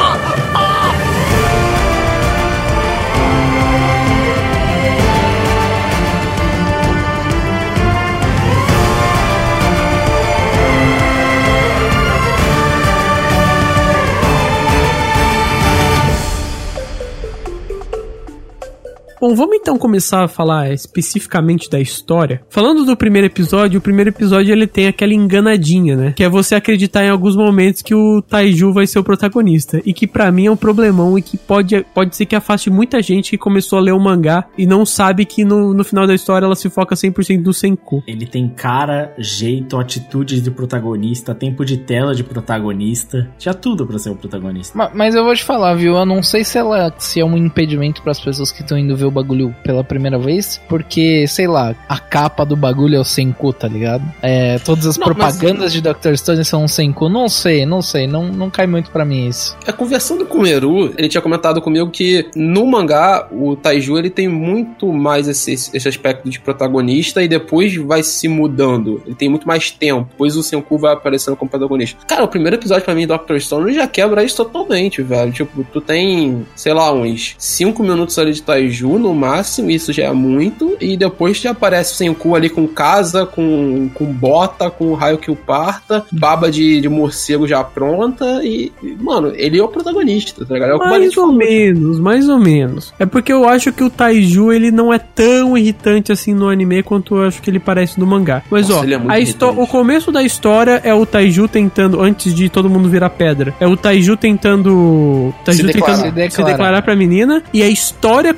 Bom, vamos então começar a falar especificamente da história. Falando do primeiro episódio, o primeiro episódio ele tem aquela enganadinha, né? Que é você acreditar em alguns momentos que o Taiju vai ser o protagonista. E que pra mim é um problemão e que pode ser que afaste muita gente que começou a ler o mangá e não sabe que no final da história ela se foca 100% do Senku. Ele tem cara, jeito, atitudes de protagonista, tempo de tela de protagonista. Tinha tudo pra ser o protagonista. Mas eu vou te falar, viu? Eu não sei se é um impedimento pras pessoas que estão indo ver o bagulho pela primeira vez, porque, sei lá, a capa do bagulho é o Senku, tá ligado? Todas as propagandas de Dr. Stone são o Senku. Não sei, não cai muito pra mim isso. Conversando com o Eru, ele tinha comentado comigo que no mangá, o Taiju, ele tem muito mais esse aspecto de protagonista e depois vai se mudando. Ele tem muito mais tempo, depois o Senku vai aparecendo como protagonista. Cara, o primeiro episódio pra mim, Dr. Stone, já quebra isso totalmente, velho. Tipo, tu tem, sei lá, uns 5 minutos ali de Taiju, no máximo, isso já é muito, e depois já aparece o Senku ali com casa, com bota, com raio que o parta, baba de morcego já pronta, e, mano, ele é o protagonista, tá ligado? Mais ou menos. É porque eu acho que o Taiju, ele não é tão irritante assim no anime quanto eu acho que ele parece no mangá. Mas, nossa, o começo da história é o Taiju tentando, antes de todo mundo virar pedra, é o Taiju tentando se declarar pra menina, e a história começa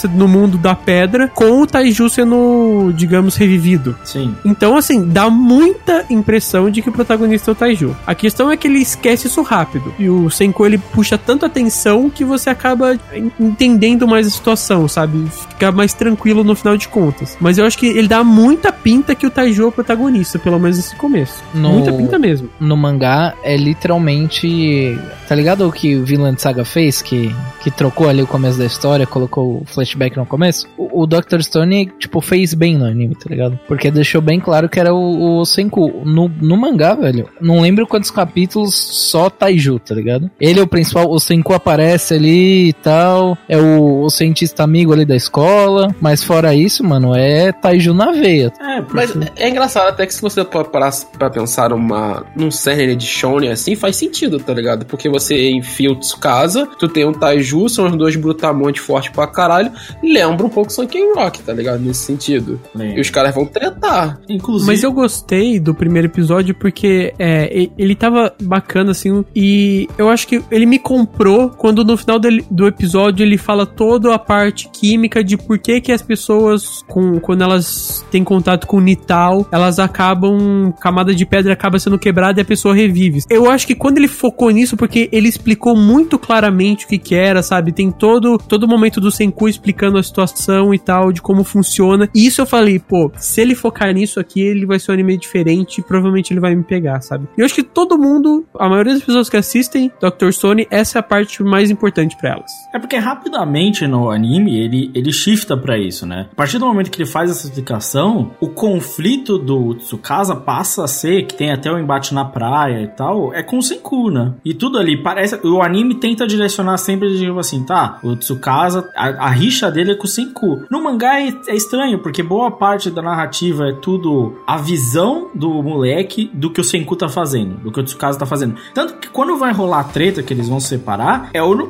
passa no mundo da pedra, com o Taiju sendo, digamos, revivido. Sim. Então, assim, dá muita impressão de que o protagonista é o Taiju. A questão é que ele esquece isso rápido. E o Senku, ele puxa tanto atenção que você acaba entendendo mais a situação, sabe? Fica mais tranquilo no final de contas. Mas eu acho que ele dá muita pinta que o Taiju é o protagonista, pelo menos nesse começo. Muita pinta mesmo. No mangá, é literalmente... Tá ligado o que o Vinland Saga fez? Que trocou ali o começo da história, colocou o flashback no começo? O Dr. Stone, tipo, fez bem no anime, tá ligado? Porque deixou bem claro que era o Senku. No mangá, velho, não lembro quantos capítulos só Taiju, tá ligado? Ele é o principal, o Senku aparece ali e tal, é o cientista amigo ali da escola, mas fora isso, mano, é Taiju na veia. Mas é engraçado até que se você pode parar pra pensar num cerne de shonen assim, faz sentido, tá ligado? Porque você enfia o Tsukasa, tu tem um Taiju, são os dois brutamontes fortes pra caralho, lembra um pouco Sunken Rock, tá ligado? Nesse sentido. E os caras vão tretar. Inclusive. Mas eu gostei do primeiro episódio porque ele tava bacana, assim, e eu acho que ele me comprou quando no final do episódio ele fala toda a parte química de por que as pessoas, quando elas têm contato com o Nital, elas acabam, camada de pedra acaba sendo quebrada e a pessoa revive. Eu acho que quando ele focou nisso, porque ele explicou muito claramente o que era, sabe? Tem todo o momento do Senku explicando a situação e tal, de como funciona. E isso eu falei, pô, se ele focar nisso aqui, ele vai ser um anime diferente e provavelmente ele vai me pegar, sabe? E eu acho que todo mundo, a maioria das pessoas que assistem Dr. Stone, essa é a parte mais importante pra elas. É porque rapidamente no anime, ele shifta pra isso, né? A partir do momento que ele faz essa explicação, o conflito do Tsukasa passa a ser, que tem até o embate na praia e tal, é com o Senku, né? E tudo ali parece... O anime tenta direcionar sempre, tipo assim, tá, o Tsukasa, a rixa dele é com o Senku. No mangá é estranho, porque boa parte da narrativa é tudo a visão do moleque do que o Senku tá fazendo, do que o Tsukasa tá fazendo. Tanto que quando vai rolar a treta, que eles vão se separar,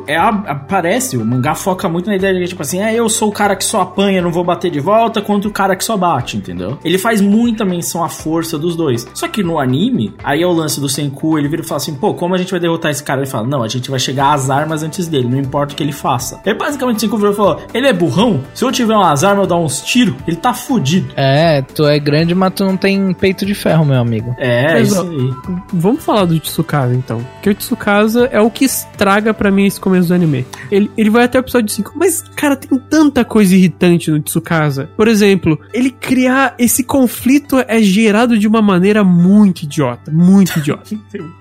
parece, o mangá foca muito na ideia de que, tipo assim, eu sou o cara que só apanha, não vou bater de volta, contra o cara que só bate, entendeu? Ele faz muita menção à força dos dois. Só que no anime, aí é o lance do Senku, ele vira e fala assim, pô, como a gente vai derrotar esse cara? Ele fala, não, a gente vai chegar às armas antes dele, não importa o que ele faça. Aí basicamente o Senku virou e falou, ele é burrão? Se eu tiver umas armas, eu dar uns tiros, ele tá fudido. Tu é grande, mas tu não tem peito de ferro, meu amigo. Mas, isso aí. Vamos falar do Tsukasa, então. Porque o Tsukasa é o que estraga pra mim esse começo do anime. Ele vai até o episódio 5, mas, cara, tem tanta coisa irritante no Tsukasa. Por exemplo, ele criar esse conflito é gerado de uma maneira muito idiota. Muito idiota.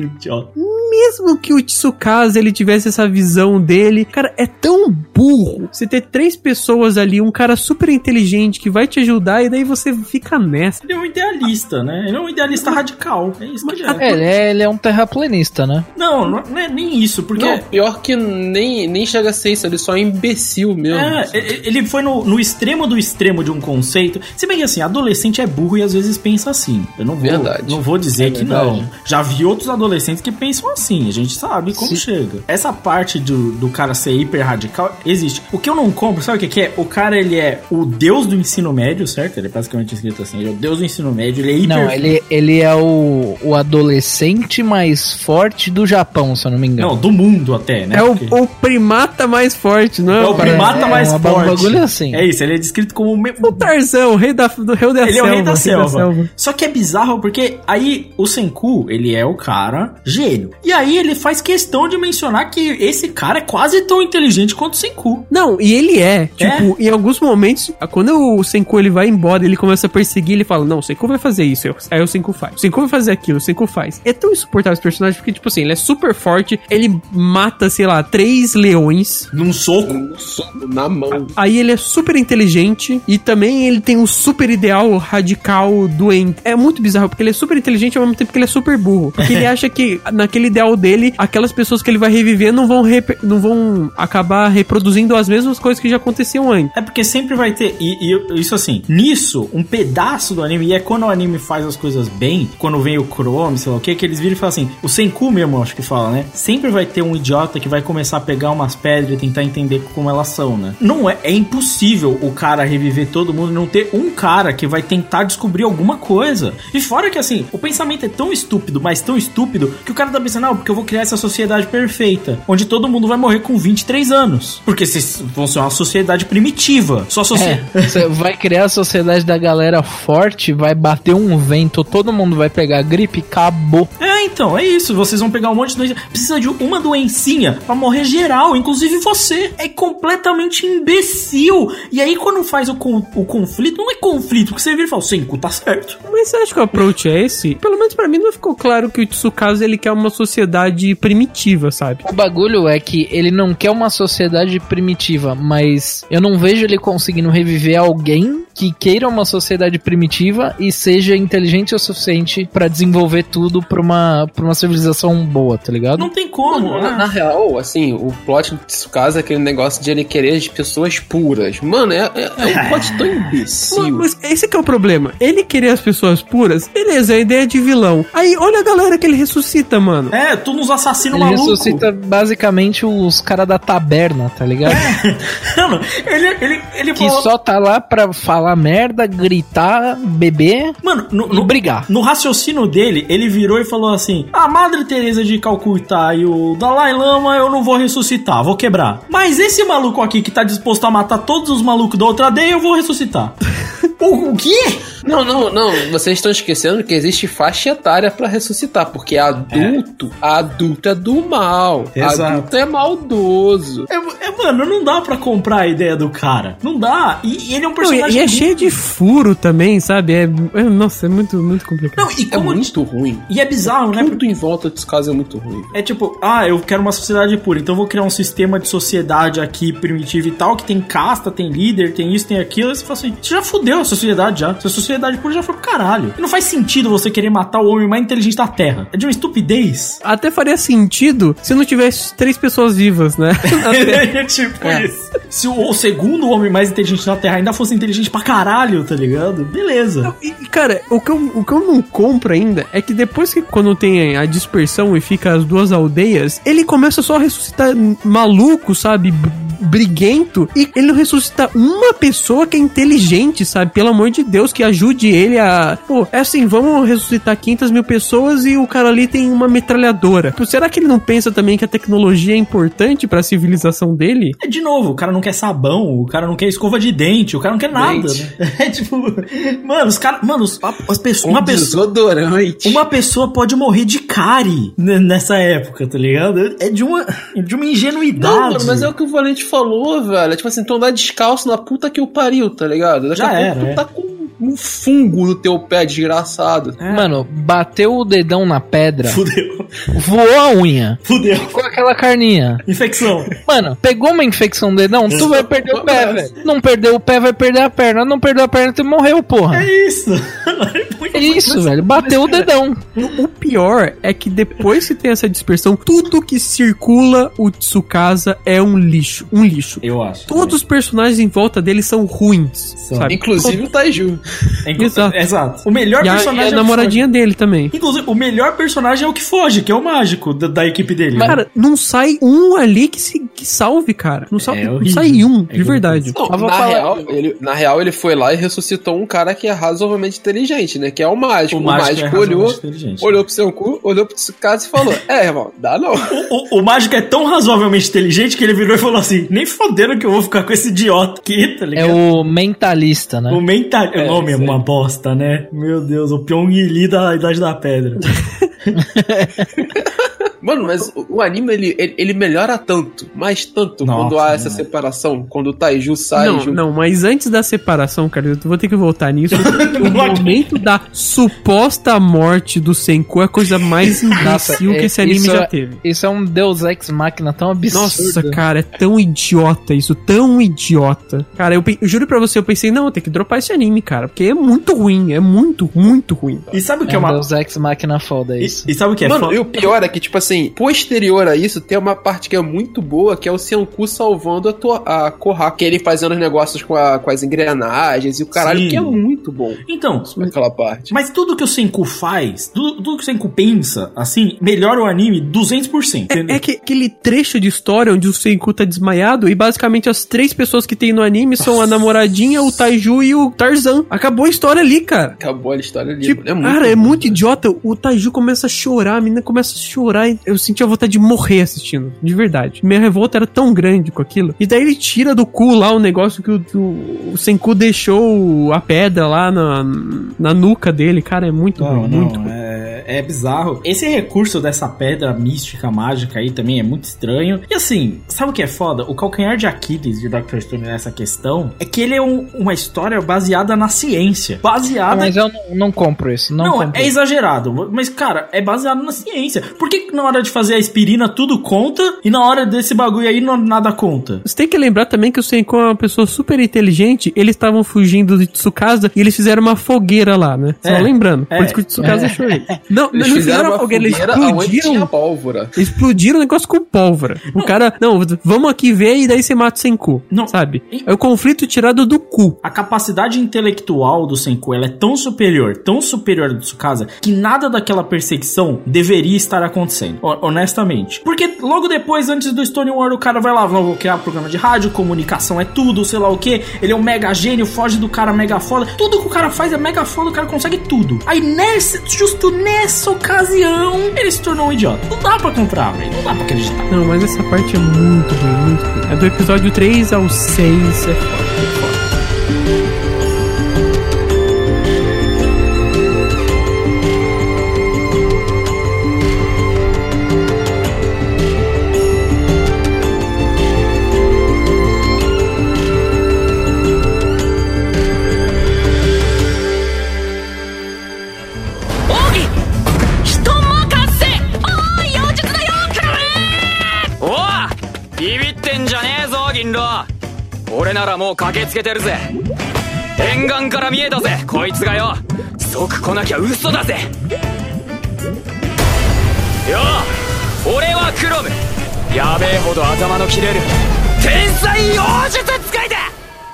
Mesmo que o Tsukasa, ele tivesse essa visão dele, cara, é tão burro você ter 3 pessoas ali, um cara super inteligente que vai te ajudar e daí você fica nessa. Ele é um idealista, né? Ele é um idealista radical. É isso que é. Ele é um terraplanista, né? Não é nem isso, porque... Não, pior que nem chega a ser isso, ele só é imbecil mesmo. Ele foi no extremo do extremo de um conceito. Se bem que assim, adolescente é burro e às vezes pensa assim. Eu não vou dizer que não. Já vi outros adolescentes que pensam assim, a gente sabe como chega. Essa parte do cara ser hiper radical existe. O que eu não compro, sabe o que é? O cara, ele é o deus do ensino médio, certo? Ele é basicamente escrito assim, ele é o deus do ensino médio, ele é hiper... Não, ele é o adolescente mais forte do Japão, se eu não me engano. Não, do mundo até, né? É o primata mais forte, não é? É o primata mais forte. Bagulho assim. É isso, ele é descrito como... O Tarzan, o rei da selva. Ele é o rei da selva. Só que é bizarro porque aí o Senku, ele é o cara gênio. E aí ele faz questão de mencionar que esse cara é quase tão inteligente quanto o Senku. Não, e ele é. Tipo, em alguns momentos, quando o Senku ele vai embora, ele começa a perseguir, ele fala, não, o Senku vai fazer isso. Aí o Senku faz. O Senku vai fazer aquilo, o Senku faz. É tão insuportável esse personagem porque, tipo assim, ele é super forte, ele mata, sei lá, 3 leões. Num soco. Na mão. Aí ele é super inteligente e também ele tem um super ideal radical doente. É muito bizarro, porque ele é super inteligente ao mesmo tempo que ele é super burro. Porque ele acha que naquele ideal dele, aquelas pessoas que ele vai reviver não vão acabar reproduzindo as mesmas coisas que já aconteciam antes. É porque sempre vai ter, e isso assim, nisso, um pedaço do anime, e é quando o anime faz as coisas bem, quando vem o Chrome, sei lá o que eles viram e falam assim, o Senku mesmo, acho que fala, né? Sempre vai ter um idiota que vai começar a pegar umas pedras e tentar entender como elas são, né? Não é impossível o cara reviver todo mundo e não ter um cara que vai tentar descobrir alguma coisa. E fora que assim, o pensamento é tão estúpido, mas tão estúpido, que o cara tá pensando, não, porque eu vou criar essa sociedade perfeita, onde todo mundo vai morrer com 23 anos. Porque vocês vão ser uma sociedade primitiva. Só Você vai criar a sociedade da galera forte, vai bater um vento, todo mundo vai pegar gripe, acabou. Então, é isso. Vocês vão pegar um monte de doença. Precisa de uma doencinha pra morrer geral, inclusive você. É completamente imbecil. E aí, quando faz o conflito, não é conflito, porque você vira e fala, Senku, tá certo. Mas você acha que o approach é esse? Pelo menos pra mim não ficou claro que o Tsukasa, ele quer uma sociedade primitiva, sabe? O bagulho é que ele não quer uma sociedade primitiva, mas eu não vejo ele conseguindo reviver alguém que queira uma sociedade primitiva e seja inteligente o suficiente pra desenvolver tudo pra uma civilização boa, tá ligado? Não tem como. Mano, na real, assim, o plot do Tsukasa é aquele negócio de ele querer as pessoas puras. Mano, é um plot tão imbecil. Mano, mas esse que é o problema. Ele querer as pessoas puras, beleza, é a ideia de vilão. Aí, olha a galera que ele ressuscita, mano. Tu nos assassinos ele malucos. Ele ressuscita basicamente os caras da taberna, tá ligado? Mano, ele que só tá lá pra falar merda, gritar, beber, mano, e brigar. No raciocínio dele, ele virou e falou assim, a Madre Teresa de Calcutá e o Dalai Lama eu não vou ressuscitar, vou quebrar. Mas esse maluco aqui que tá disposto a matar todos os malucos da outra aldeia, eu vou ressuscitar. O quê? Não, vocês estão esquecendo que existe faixa etária pra ressuscitar, porque adulto é do mal. Exato. Adulto é maldoso. Mano, não dá pra comprar a ideia do cara. Não dá. E ele é um personagem... E é cheio de furo também, sabe? Nossa, é muito, muito complicado. Não, é muito ruim. E é bizarro, né? Tudo em volta desse caso é muito ruim. É tipo, eu quero uma sociedade pura, então eu vou criar um sistema de sociedade aqui primitivo e tal, que tem casta, tem líder, tem isso, tem aquilo. Aí você fala assim, você já fudeu a sociedade já. Sua sociedade pura já foi pro caralho. E não faz sentido você querer matar o homem mais inteligente da Terra. É de uma estupidez. Até faria sentido se não tivesse 3 pessoas vivas, né? É tipo isso. Se o segundo homem mais inteligente da Terra ainda fosse inteligente pra caralho, tá ligado? Beleza. E, cara, o que eu não compro ainda é que depois que quando tem a dispersão e fica as 2 aldeias, ele começa só a ressuscitar maluco, sabe? Briguento, e ele não ressuscita uma pessoa que é inteligente, sabe? Pelo amor de Deus, que ajude ele a... Pô, é assim, vamos ressuscitar 500 mil pessoas e o cara ali tem uma metralhadora. Pô, será que ele não pensa também que a tecnologia é importante pra civilização dele? De novo, o cara não quer sabão, o cara não quer escova de dente, o cara não quer nada, né? É tipo... Mano, os caras... Mano, as pessoas... Uma pessoa pode morrer de cárie nessa época, tá ligado? É de uma ingenuidade. Não, mano, mas é o que o Valente falou, velho. Tipo assim, tu andar descalço na puta que o pariu, tá ligado? Daqui a pouco tu tá com um fungo no teu pé, desgraçado. Mano, bateu o dedão na pedra. Fudeu. Voou a unha. Fudeu. Ficou aquela carninha. Infecção. Mano, pegou uma infecção no dedão, tu vai perder o pé, velho. Não perdeu o pé, vai perder a perna. Não perdeu a perna, tu morreu, porra. É isso. É isso, velho. Bateu o dedão. O pior é que depois que tem essa dispersão, tudo que circula o Tsukasa é um lixo. Um lixo. Eu acho. Todos os personagens em volta dele são ruins, sabe? Inclusive o Taiju. Exato. O melhor personagem é a namoradinha dele também. Inclusive, o melhor personagem é o que foge, que é o mágico da equipe dele. Mas, cara, não sai um ali que salve, cara. Não sai um, de verdade. Não, na real, ele foi lá e ressuscitou um cara que é razoavelmente inteligente, né? Que é o mágico. O mágico olhou pro seu cu, olhou pro Tsukasa e falou: irmão, dá não. O mágico é tão razoavelmente inteligente que ele virou e falou assim: nem fodendo que eu vou ficar com esse idiota aqui, tá ligado? É o mentalista, né? O nome é uma bosta, né? Meu Deus, o Pyong-Lee da Idade da Pedra. Mano, mas o anime, ele melhora tanto, mas tanto, quando há essa separação, quando o Taiju sai... Não, mas antes da separação, cara, eu vou ter que voltar nisso. O momento da suposta morte do Senku é a coisa mais imbecil que esse anime já teve. Isso é um Deus Ex Machina tão absurdo. Nossa, cara, é tão idiota isso, tão idiota. Cara, eu juro pra você, eu pensei, não, eu tenho que dropar esse anime, cara, porque é muito ruim, é muito, muito ruim. E sabe o que é uma... Deus Ex Machina foda isso. E sabe o que é foda? Mano, e o pior é que, tipo assim, posterior a isso, tem uma parte que é muito boa, que é o Senku salvando a Kohaku, que ele fazendo os negócios com as engrenagens e o caralho, que é muito bom. Então, aquela parte. Mas tudo que o Senku faz, tudo que o Senku pensa, assim, melhora o anime 200%. É que aquele trecho de história onde o Senku tá desmaiado e basicamente as 3 pessoas que tem no anime são a namoradinha, o Taiju e o Tarzan. Acabou a história ali, cara. Acabou a história ali. Tipo, é muito muito idiota. O Taiju começa a chorar, a menina começa a chorar e eu sentia vontade de morrer assistindo, de verdade. Minha revolta era tão grande com aquilo. E daí ele tira do cu lá o negócio que o Senku deixou a pedra lá na nuca dele. Cara, é muito ruim, muito ruim. É bizarro. Esse recurso dessa pedra mística, mágica aí também é muito estranho. E assim, sabe o que é foda? O calcanhar de Aquiles de Dr. Stone nessa questão é que ele é uma história baseada na ciência. Mas eu não compro isso. Não, é exagerado. Mas, cara, é baseado na ciência. Por que na hora de fazer a aspirina tudo conta e na hora desse bagulho aí nada conta? Você tem que lembrar também que o Senku é uma pessoa super inteligente. Eles estavam fugindo de Tsukasa e eles fizeram uma fogueira lá, né? Só lembrando. Por isso que o Tsukasa achou ele. Não, eles fizeram uma fogueira, eles explodiram pólvora. Explodiram o negócio com pólvora. O cara, vamos aqui ver e daí você mata o Senku. Não, sabe? É o conflito tirado do cu. A capacidade intelectual do Senku, ela é tão superior do Tsukasa, que nada daquela perseguição deveria estar acontecendo. Honestamente. Porque logo depois, antes do Stone War, o cara vai lá, vou criar programa de rádio, comunicação é tudo, sei lá o que. Ele é um mega gênio, foge do cara mega foda. Tudo que o cara faz é mega foda, o cara consegue tudo. Aí justo nessa ocasião, ele se tornou um idiota. Não dá pra comprar, velho. Não dá pra acreditar. Não, mas essa parte é muito ruim, muito ruim. É do episódio 3 ao 6, é foda. ビビってんじゃねえぞ銀狼。俺ならもう駆けつけてるぜ。沿岸から見えたぜこいつがよ。即来なきゃ嘘だぜ。よう俺はクロム。やべえほど頭の切れる天才妖術使いだ。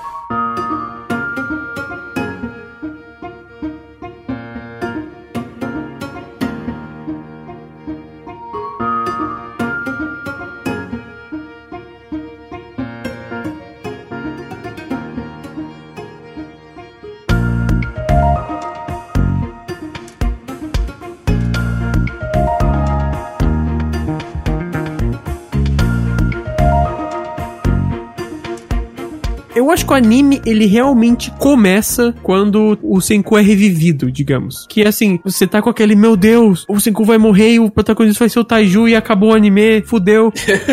Eu acho que o anime, ele realmente começa quando o Senku é revivido, digamos. Que é assim, você tá com aquele, meu Deus, o Senku vai morrer e o protagonista vai ser o Taiju e acabou o anime, fudeu.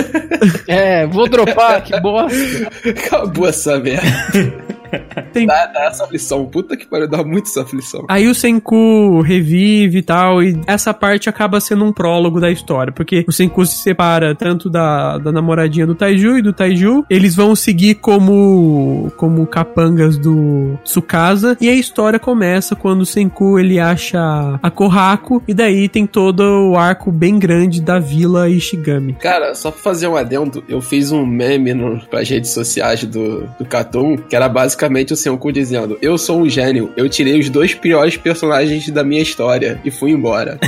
Vou dropar, que bosta. Acabou essa merda. Dá essa aflição, puta que pariu, dá muito essa aflição. Aí o Senku revive e tal, e essa parte acaba sendo um prólogo da história, porque o Senku se separa tanto da namoradinha do Taiju e do Taiju, eles vão seguir como capangas do Tsukasa, e a história começa quando o Senku, ele acha a Kohaku, e daí tem todo o arco bem grande da Vila Ishigami. Cara, só pra fazer um adendo, eu fiz um meme pras redes sociais do Cartoon, que era basicamente o Senku dizendo: eu sou um gênio, eu tirei os 2 piores personagens da minha história e fui embora.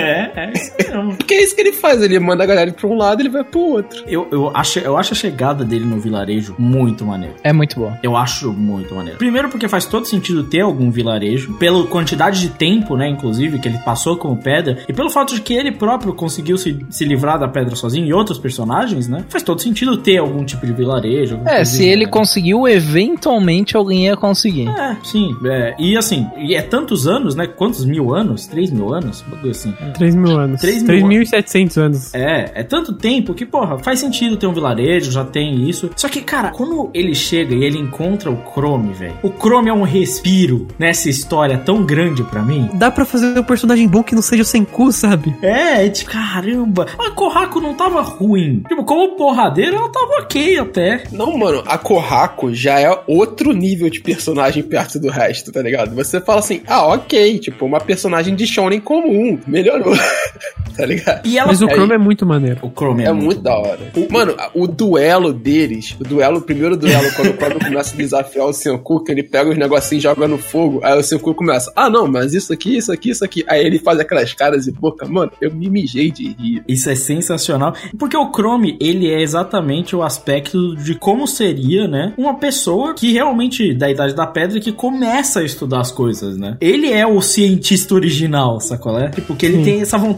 Porque é isso que ele faz, ele manda a galera pra um lado e ele vai pro outro. Eu acho a chegada dele no vilarejo muito maneiro. É muito boa. Eu acho muito maneiro. Primeiro porque faz todo sentido ter algum vilarejo, pela quantidade de tempo, né, inclusive, que ele passou como pedra, e pelo fato de que ele próprio conseguiu se livrar da pedra sozinho e outros personagens, né, faz todo sentido ter algum tipo de vilarejo. Se ele conseguiu, eventualmente alguém ia conseguir. Sim. E assim, é tantos anos, né? Quantos mil anos? 3.000 anos? Assim. 3.000 anos. 3.700 anos. É tanto tempo que, porra, faz sentido ter um vilarejo, já tem isso. Só que, cara, quando ele chega e ele encontra o Chrome, velho, o Chrome é um respiro nessa história tão grande pra mim. Dá pra fazer um personagem bom que não seja o Senku, sabe? Tipo, caramba. A Kohaku não tava ruim. Tipo, como porradeira, ela tava ok até. Não, mano, a Kohaku já é outro nível de personagem perto do resto, tá ligado? Você fala assim, ok, tipo, uma personagem de shonen comum, melhorou, tá ligado? Mas o Chrome é muito maneiro. O Chrome é muito da hora. Mano, o duelo deles, o primeiro duelo, quando o Chrome começa a desafiar o Senku, que ele pega os negocinhos e joga no fogo, aí o Senku começa, não, mas isso aqui, aí ele faz aquelas caras e boca, mano, eu me mijei de rir. Isso é sensacional, porque o Chrome, ele é exatamente o aspecto de como seria, né, uma pessoa que realmente, da Idade da Pedra, que começa a estudar as coisas, né? Ele é o cientista original, sacou, né? Tipo, que ele tem essa vontade de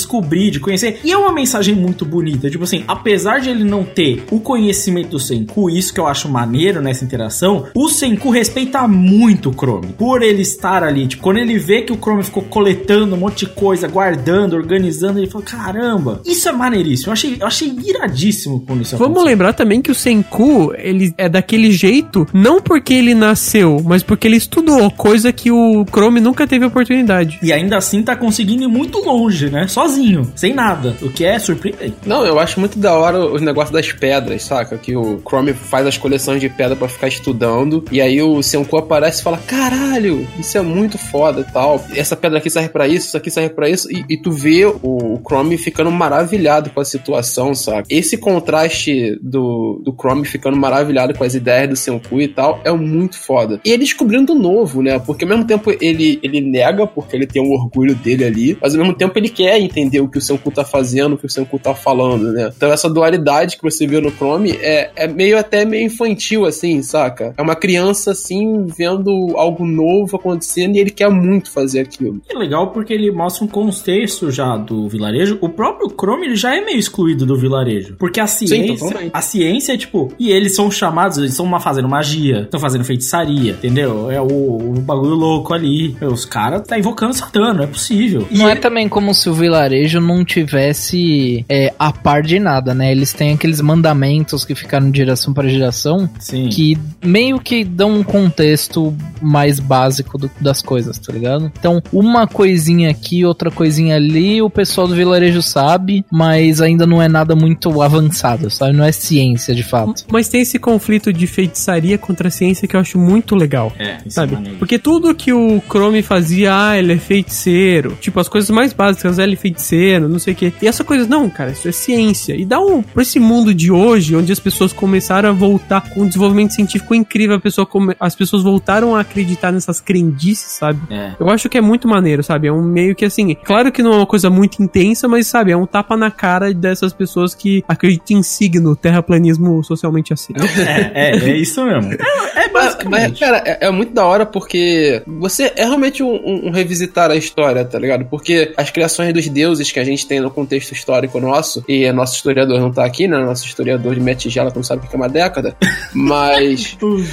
descobrir, de conhecer. E é uma mensagem muito bonita. Tipo assim, apesar de ele não ter o conhecimento do Senku, isso que eu acho maneiro nessa interação, o Senku respeita muito o Chrome. Por ele estar ali, tipo, quando ele vê que o Chrome ficou coletando um monte de coisa, guardando, organizando, ele fala, caramba, isso é maneiríssimo. Eu achei iradíssimo quando isso aconteceu. Vamos lembrar também que o Senku, ele é daquele jeito, não porque ele nasceu, mas porque ele estudou, coisa que o Chrome nunca teve oportunidade. E ainda assim tá conseguindo ir muito longe, né? Sozinho, sem nada, o que é surpreendente. Não, eu acho muito da hora o negócio das pedras, saca? Que o Chrome faz as coleções de pedra pra ficar estudando, e aí o Senku aparece e fala, caralho, isso é muito foda e tal. Essa pedra aqui serve pra isso aqui serve pra isso, e tu vê o Chrome ficando maravilhado com a situação, sabe? Esse contraste do Chrome ficando maravilhado com as ideias do Senku e tal, é muito foda. E ele descobrindo novo, né? Porque ao mesmo tempo ele nega, porque ele tem um orgulho dele ali, mas ao mesmo tempo ele quer entender o que o Senku tá fazendo, o que o Senku tá falando, né? Então essa dualidade que você vê no Chrome é até meio infantil, assim, saca? É uma criança, assim, vendo algo novo acontecendo e ele quer muito fazer aquilo. É legal porque ele mostra um contexto já do vilarejo. O próprio Chrome, ele já é meio excluído do vilarejo. Porque a ciência é tipo... E eles são chamados, eles estão fazendo magia, estão fazendo feitiçaria, entendeu? É o bagulho louco ali. Os caras tá invocando Satã, não é possível. Não é também como se o vilarejo não tivesse a par de nada, né? Eles têm aqueles mandamentos que ficaram de geração para geração. Sim. Que meio que dão um contexto mais básico das coisas, tá ligado? Então, uma coisinha aqui, outra coisinha ali, o pessoal do vilarejo sabe, mas ainda não é nada muito avançado, sabe? Não é ciência, de fato. Mas tem esse conflito de feitiçaria contra a ciência que eu acho muito legal, sabe? Porque tudo que o Chrome fazia, ele é feiticeiro, tipo, as coisas mais básicas, ele é feiticeiro, não sei o quê. E essa coisa, não, cara, isso é ciência. E dá pra esse mundo de hoje, onde as pessoas começaram a voltar com um desenvolvimento científico incrível, as pessoas voltaram a acreditar nessas crendices, sabe? Eu acho que é muito maneiro, sabe? É um meio que assim, claro que não é uma coisa muito intensa, mas sabe, é um tapa na cara dessas pessoas que acreditam em signo, terraplanismo socialmente aceito. É isso mesmo. Basicamente. Mas, cara, é muito da hora porque você é realmente um revisitar a história, tá ligado? Porque as criações dos deuses que a gente tem no contexto histórico nosso, e nosso historiador não tá aqui, né? Nosso historiador de metigela que não sabe o que é uma década, mas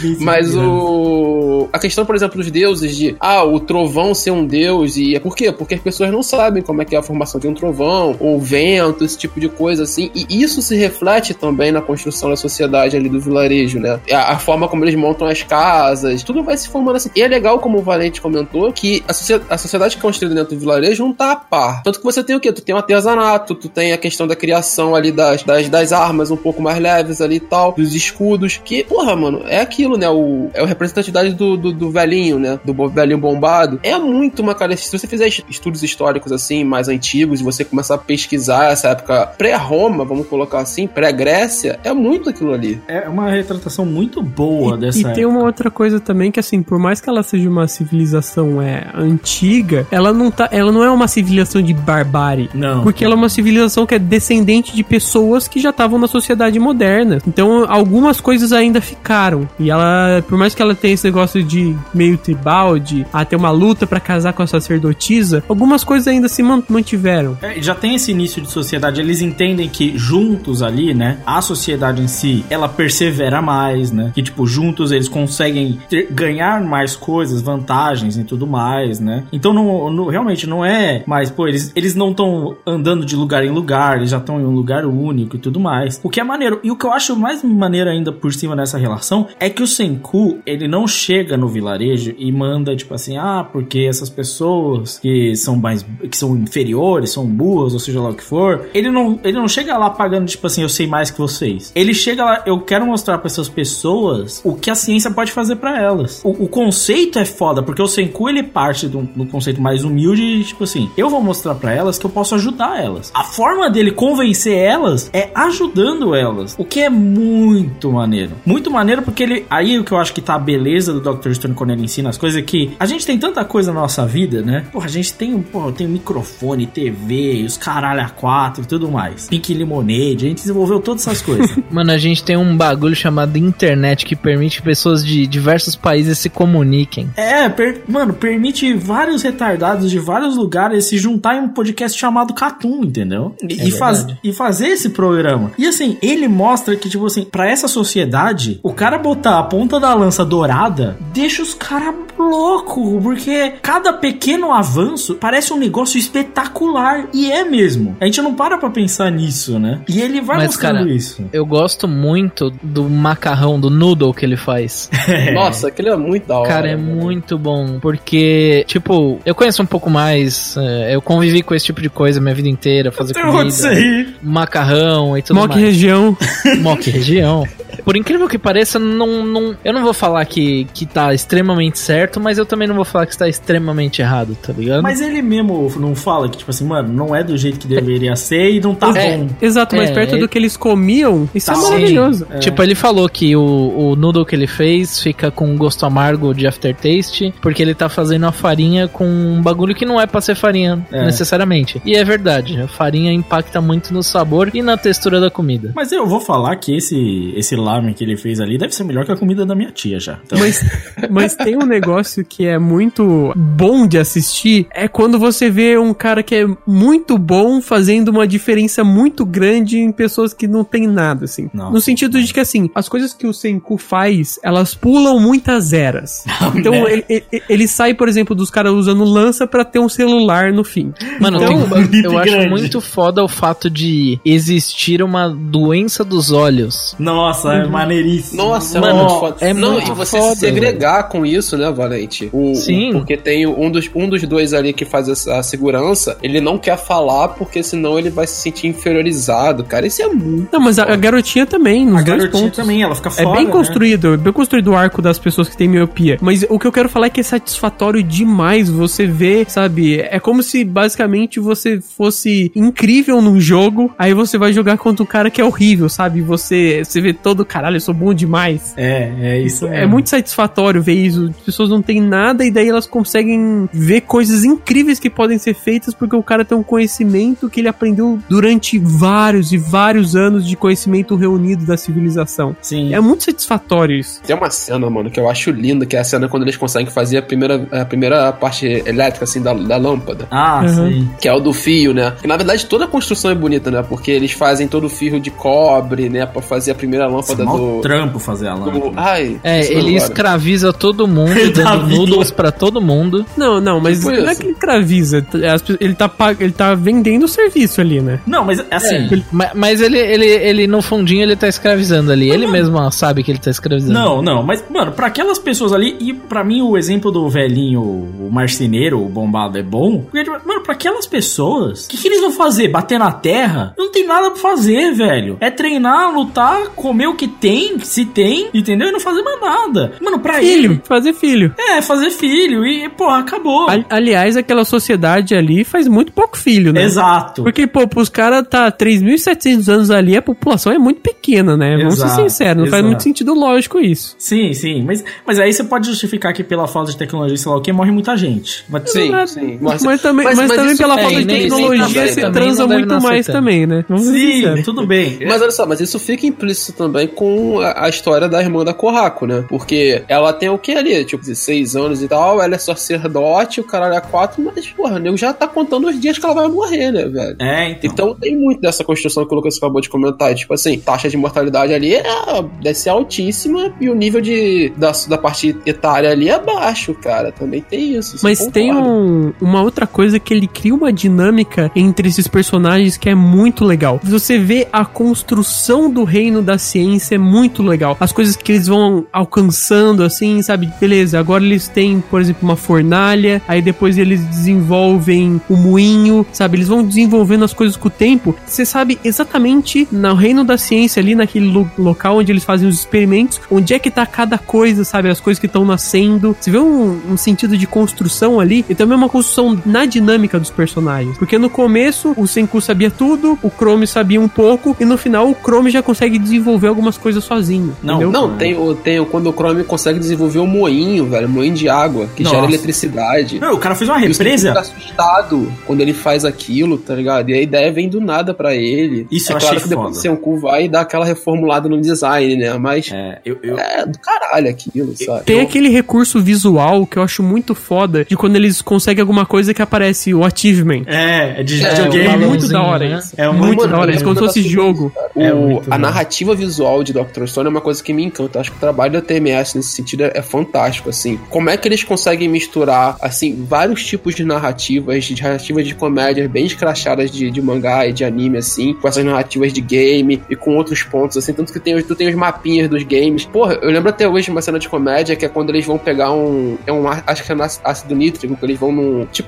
a questão, por exemplo, dos deuses de, o trovão ser um deus, e é por quê? Porque as pessoas não sabem como é que é a formação de um trovão, ou vento, esse tipo de coisa assim, e isso se reflete também na construção da sociedade ali do vilarejo, né? A forma como eles montam as casas, tudo vai se formando assim. E é legal, como o Valente comentou, que a sociedade construída dentro do vilarejo não tá a par. Tanto que você tem o quê? Tu tem o artesanato, tu tem a questão da criação ali das armas um pouco mais leves ali e tal, dos escudos, que, porra, mano, é aquilo, né? É a representatividade do velhinho, né? Do velhinho bombado. É muito uma cara. Se você fizer estudos históricos assim, mais antigos, e você começar a pesquisar essa época pré-Roma, vamos colocar assim, pré-Grécia, é muito aquilo ali. É uma retratação muito boa dessa época. E tem uma outra coisa também que, assim, por mais que ela seja uma civilização antiga, ela não é uma civilização de barbárie. Não. Porque ela é uma civilização que é descendente de pessoas que já estavam na sociedade moderna. Então, algumas coisas ainda ficaram. E ela, por mais que ela tenha esse negócio de meio tribal, de ter uma luta pra casar com a sacerdotisa, algumas coisas ainda se mantiveram. Já tem esse início de sociedade, eles entendem que juntos ali, né, a sociedade em si, ela persevera mais, né, que tipo, juntos eles conseguem ganhar mais coisas, vantagens e tudo mais, né. Então realmente não é mais, pô, eles não estão andando de lugar em lugar, eles já estão em um lugar único e tudo mais. O que é maneiro. E o que eu acho mais maneiro ainda por cima dessa relação é que o Senku, ele não chega no vilarejo e manda, tipo assim, porque essas pessoas que são inferiores, são burras, ou seja lá o que for, ele não chega lá pagando, tipo assim, eu sei mais que vocês. Ele chega lá, eu quero mostrar pra essas pessoas o que a ciência pode fazer pra elas. O conceito é foda, porque o Senku, ele parte do conceito mais humilde, tipo assim, eu vou mostrar pra elas que eu posso ajudar elas. A forma dele convencer elas é ajudando elas, o que é muito maneiro. Muito maneiro porque aí o que eu acho que tá a beleza do Dr. Stone quando ele ensina as coisas é que a gente tem tanta coisa na nossa vida, né? Porra, a gente tem microfone, TV, os caralho a 4 e tudo mais. Pink Lemonade, a gente desenvolveu todas essas coisas. Mano, a gente tem um bagulho chamado internet que permite que pessoas de diversos países se comuniquem. Permite vários retardados de vários lugares se juntar em um podcast podcast chamado Catum, entendeu? E fazer esse programa. E assim, ele mostra que, tipo assim, pra essa sociedade, o cara botar a ponta da lança dourada deixa os caras loucos, porque cada pequeno avanço parece um negócio espetacular. E é mesmo. A gente não para pra pensar nisso, né? E ele vai mostrando cara, isso. Eu gosto muito do macarrão, do noodle que ele faz. Nossa, aquele é muito da hora. Cara, é muito bom, porque, tipo, eu conheço um pouco mais, eu convivi com esse tipo de coisa minha vida inteira, fazer comida, macarrão e tudo mais. Mock região. Por incrível que pareça, eu não vou falar que tá extremamente certo, mas eu também não vou falar que está extremamente errado, tá ligado? Mas ele mesmo não fala que, tipo assim, mano, não é do jeito que deveria ser e não tá bom. Exato, mas perto do que eles comiam, isso é maravilhoso. Tipo, ele falou que o noodle que ele fez fica com um gosto amargo de aftertaste, porque ele tá fazendo a farinha com um bagulho que não é pra ser farinha, necessariamente. E é verdade, a farinha impacta muito no sabor e na textura da comida. Mas eu vou falar que esse lamen que ele fez ali deve ser melhor que a comida da minha tia já. Então... Mas tem um negócio que é muito bom de assistir, é quando você vê um cara que é muito bom fazendo uma diferença muito grande em pessoas que não tem nada, assim. Nossa. No sentido de que, assim, as coisas que o Senku faz, elas pulam muitas eras. Então, ele sai, por exemplo, dos caras usando lança pra ter um celular no fim. Mano, eu acho muito foda o fato de existir uma doença dos olhos. Nossa, é maneiríssimo. Nossa, mano, muito foda. É muito e você foda, se segregar com isso, né, Valente? Sim. Porque tem um dos dois ali que faz a segurança, ele não quer falar porque senão ele vai se sentir inferiorizado, cara. Isso é muito Não, mas a garotinha também, nos dois garotinha pontos. também, ela fica foda, É bem construído, bem construído o arco das pessoas que têm miopia. Mas o que eu quero falar é que é satisfatório demais você ver, sabe? É como se basicamente você fosse incrível num jogo, aí você vai jogar contra um cara que é horrível, sabe? Você vê todo, caralho, eu sou bom demais. É isso mesmo. É muito satisfatório ver isso. As pessoas não têm nada e daí elas conseguem ver coisas incríveis que podem ser feitas porque o cara tem um conhecimento que ele aprendeu durante vários e vários anos de conhecimento reunido da civilização. Sim. É muito satisfatório isso. Tem uma cena, mano, que eu acho linda, que é a cena quando eles conseguem fazer a primeira parte elétrica, assim, da lâmpada. Sim. Que é o do fio, né? Que, na verdade, toda a construção é bonita, né? Porque eles fazem todo o fio de cobre, né? Pra fazer a primeira lâmpada do... trampo fazer a lâmpada. Ele escraviza todo mundo, dando noodles pra todo mundo. Não, mas tipo não é que ele escraviza. Ele tá vendendo o serviço ali, né? Não, mas assim... Mas ele no fundinho, ele tá escravizando ali. Ele mesmo sabe que ele tá escravizando. Não, mas, mano, pra aquelas pessoas ali, e pra mim o exemplo do velhinho, o marceneiro, o bombado é bom, porque, mano, pra aquelas pessoas, o que eles vão fazer? Bater na terra? Não tem nada pra fazer, velho. É treinar, lutar, comer o que tem, se tem, entendeu? E não fazer mais nada. Mano, pra ele... Fazer filho. Fazer filho. E, porra, acabou. Aliás, aquela sociedade ali faz muito pouco filho, né? Exato. Porque, pros caras tá 3.700 anos ali, a população é muito pequena, né? Vamos ser sinceros, não faz muito sentido lógico isso. Sim. Mas aí você pode justificar que pela falta de tecnologia, sei lá o que, morre muita gente. Sim. Mas também pela falta de tecnologia se transa muito mais também, né? Vamos sim, tudo bem. Mas olha só, mas isso fica implícito também com a história da irmã da Kohaku, né? Porque ela tem o que ali? Tipo, 16 anos e tal, ela é sacerdote, o caralho é 4, mas, porra, o nego já tá contando os dias que ela vai morrer, né, velho? Então tem muito dessa construção que o Lucas acabou de comentar. Tipo assim, taxa de mortalidade ali deve ser altíssima e o nível da parte etária ali é baixo, cara. Também tem isso. Mas tem uma outra coisa que ele cria uma dinâmica entre esses personagens que é muito legal. Você vê a construção do reino da ciência é muito legal. As coisas que eles vão alcançando, assim, sabe? Beleza, agora eles têm, por exemplo, uma fornalha, aí depois eles desenvolvem o moinho, sabe? Eles vão desenvolvendo as coisas com o tempo. Você sabe exatamente no reino da ciência ali, naquele local onde eles fazem os experimentos, onde é que tá cada coisa, sabe? As coisas que estão nascendo. Você vê um sentido de construção ali e também uma construção na dinâmica dos personagens. Porque no começo o Senku sabia tudo, o Chrome sabia um pouco e no final o Chrome já consegue desenvolver algumas algumas coisas sozinho. Entendeu? Não, tem quando o Chrome consegue desenvolver um moinho, velho, um moinho de água, que gera eletricidade. Não, o cara fez uma represa. Ele fica assustado quando ele faz aquilo, tá ligado? E a ideia vem do nada pra ele. Isso eu claro achei que depois foda. o Senku vai e dá aquela reformulada no design, né? Mas é do caralho aquilo, sabe? Tem aquele recurso visual que eu acho muito foda, de quando eles conseguem alguma coisa que aparece o achievement. É de É videogame. muito da hora, né? É muito da hora. É como se fosse jogo. A narrativa visual de Dr. Stone é uma coisa que me encanta. Eu acho que o trabalho da TMS nesse sentido é fantástico, assim. Como é que eles conseguem misturar, assim, vários tipos de narrativas de comédia bem escrachadas de mangá e de anime, assim, com essas narrativas de game e com outros pontos, assim, tanto que tu tem os mapinhas dos games. Porra, eu lembro até hoje de uma cena de comédia que é quando eles vão pegar acho que é ácido nítrico, que eles vão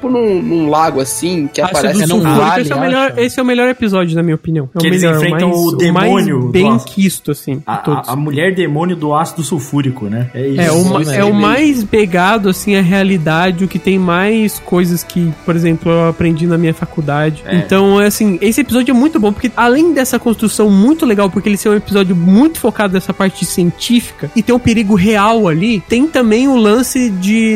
num lago, assim, que aparece num vale. Esse é o melhor episódio, na minha opinião. É o eles melhor, enfrentam o demônio mais bem quisto, assim, a mulher demônio do ácido sulfúrico, né? É isso. É o mais pegado, assim, a realidade, o que tem mais coisas que, por exemplo, eu aprendi na minha faculdade. Então, assim, esse episódio é muito bom, porque além dessa construção muito legal, porque ele é um episódio muito focado nessa parte científica, e tem um perigo real ali, tem também o lance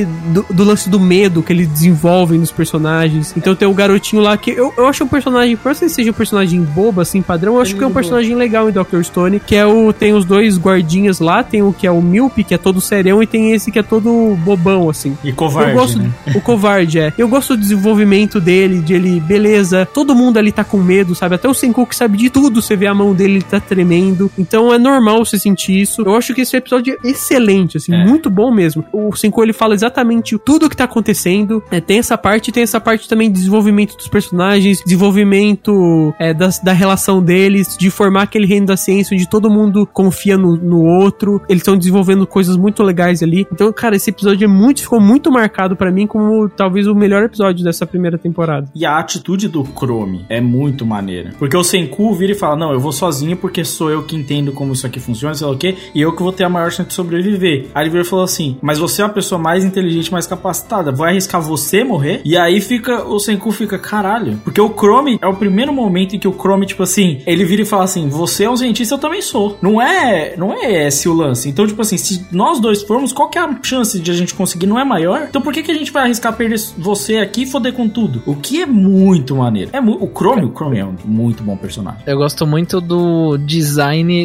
do lance do medo que eles desenvolvem nos personagens. Então tem o garotinho lá que eu acho um personagem, por mais que ele seja um personagem bobo, assim, padrão, eu acho que é um personagem legal em Dr. Stone, que tem os dois guardinhas lá, tem o que é o Milp, que é todo serião, e tem esse que é todo bobão, assim. E covarde, eu gosto, né? O covarde, Eu gosto do desenvolvimento dele, de ele, beleza, todo mundo ali tá com medo, sabe? Até o Senku que sabe de tudo, você vê a mão dele, ele tá tremendo. Então é normal você sentir isso. Eu acho que esse episódio é excelente, assim, muito bom mesmo. O Senku, ele fala exatamente tudo o que tá acontecendo. Tem essa parte também de desenvolvimento dos personagens, desenvolvimento da relação deles, de formar aquele reino da ciência onde todo mundo confia no outro. Eles estão desenvolvendo coisas muito legais ali. Então, cara, esse episódio ficou muito marcado pra mim como talvez o melhor episódio dessa primeira temporada. E a atitude do Chrome é muito maneira. Porque o Senku vira e fala, não, eu vou sozinho porque sou eu que entendo como isso aqui funciona, sei lá o quê, e eu que vou ter a maior chance de sobreviver. Aí ele vira e falou assim, mas você é a pessoa mais inteligente, mais capacitada, vai arriscar você morrer? E aí o Senku fica, caralho. Porque o Chrome é o primeiro momento em que o Chrome, tipo assim, ele vira e fala assim, você é um cientista, eu também sou. Não é esse o lance. Então, tipo assim, se nós dois formos, qual que é a chance de a gente conseguir? Não é maior? Então por que a gente vai arriscar perder você aqui e foder com tudo? O que é muito maneiro. O Chrome é um muito bom personagem. Eu gosto muito do design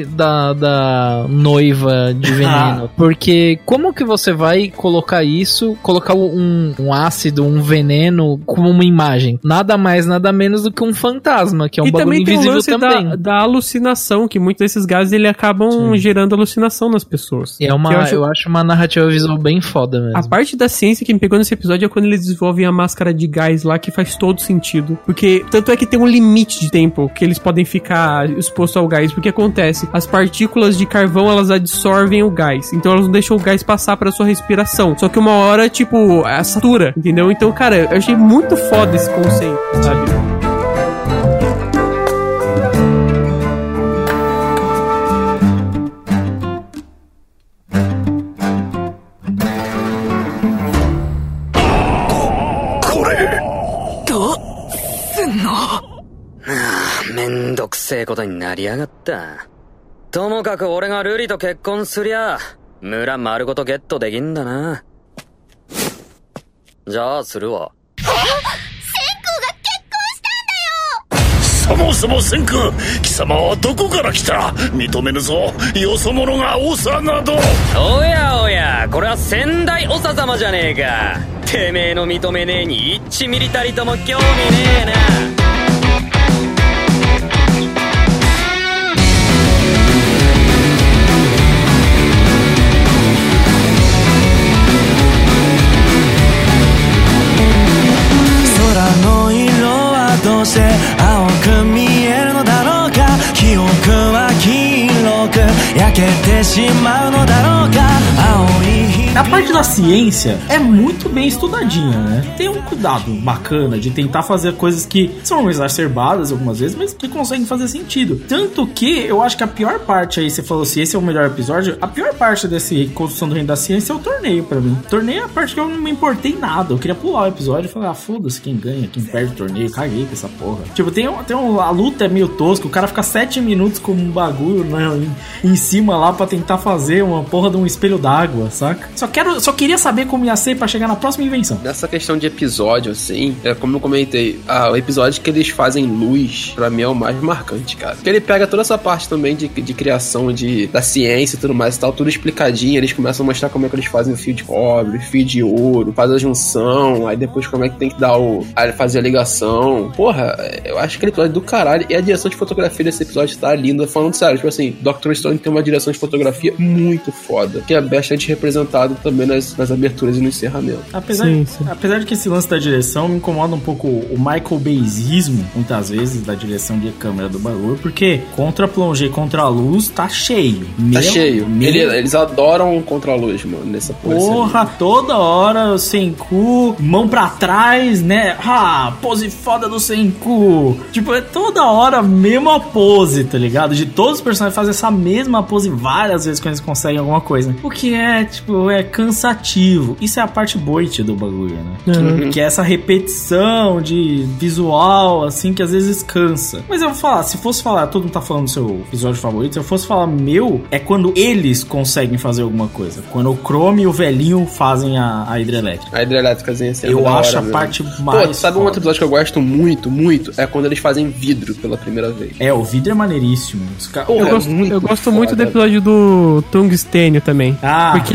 da noiva de veneno. Porque como que você vai colocar um ácido, um veneno como uma imagem? Nada mais, nada menos do que um fantasma, que é um bagulho invisível também. Da alucinação, que muitos desses gases ele acabam gerando alucinação nas pessoas. E eu acho uma narrativa visual bem foda mesmo. A parte da ciência que me pegou nesse episódio é quando eles desenvolvem a máscara de gás lá, que faz todo sentido. Porque, tanto é que tem um limite de tempo que eles podem ficar expostos ao gás. Porque acontece, as partículas de carvão, elas absorvem o gás. Então elas não deixam o gás passar pra sua respiração. Só que uma hora, tipo, satura, entendeu? Então, cara, eu achei muito foda esse conceito, sabe? Ah, めんどくせえことになりやがった。ともかく俺がルリと結婚すりゃ、村丸ごとゲットできんだな。じゃあするわ。 そもそも千空、貴様はどこから来た？認めぬぞ、よそ者が長など。 おやおや、これは先代長様じゃねえか。てめえの認めねえに一ミリたりとも興味ねえな。 空の色はどうして青く見えるのだろうか。記憶は黄色く焼てしまうのだろうか。青い日々。 A parte da ciência é muito bem estudadinha, né? Tem um cuidado bacana de tentar fazer coisas que são exacerbadas algumas vezes, mas que conseguem fazer sentido. Tanto que eu acho que a pior parte aí, você falou assim, esse é o melhor episódio, a pior parte desse Construção do Reino da Ciência é o torneio pra mim. O torneio é a parte que eu não me importei nada. Eu queria pular o episódio e falar, foda-se quem ganha, quem perde o torneio, caguei com essa porra. Tipo, a luta é meio tosca, o cara fica 7 minutos com um bagulho, né, em cima lá pra tentar fazer uma porra de um espelho d'água, saca? Só queria saber como ia ser pra chegar na próxima invenção. Nessa questão de episódio, assim, como eu comentei, o episódio que eles fazem luz, pra mim é o mais marcante, cara. Porque ele pega toda essa parte também de criação da ciência e tudo mais e tal, tudo explicadinho. Eles começam a mostrar como é que eles fazem o fio de cobre, o fio de ouro, faz a junção, aí depois como é que tem que fazer a ligação. Porra, eu acho que aquele episódio do caralho. E a direção de fotografia desse episódio tá linda. Falando sério, tipo assim, Dr. Stone tem uma direção de fotografia muito foda, que é bastante representado também nas aberturas e no encerramento. Apesar de que esse lance da direção me incomoda um pouco o Michael Bayismo, muitas vezes, da direção de câmera do bagulho, porque contra plongé, contra a luz, tá cheio. Tá cheio. Eles adoram contra a luz, mano, nessa porra, toda hora o Senku, mão pra trás, né? Pose foda do Senku. Tipo, é toda hora a mesma pose, tá ligado? De todos os personagens fazem essa mesma pose várias vezes quando eles conseguem alguma coisa. O que é, tipo, é cansativo. Isso é a parte boite do bagulho, né? Que é essa repetição de visual, assim, que às vezes cansa. Mas eu vou falar, se fosse falar, todo mundo tá falando do seu episódio favorito, se eu fosse falar meu, é quando eles conseguem fazer alguma coisa. Quando o Chrome e o velhinho fazem a hidrelétrica. A hidrelétricazinha assim, eu acho a parte mais... Pô, sabe um outro episódio que eu gosto muito, muito? É quando eles fazem vidro pela primeira vez. O vidro é maneiríssimo. Eu gosto muito do episódio do Tungstênio também. Porque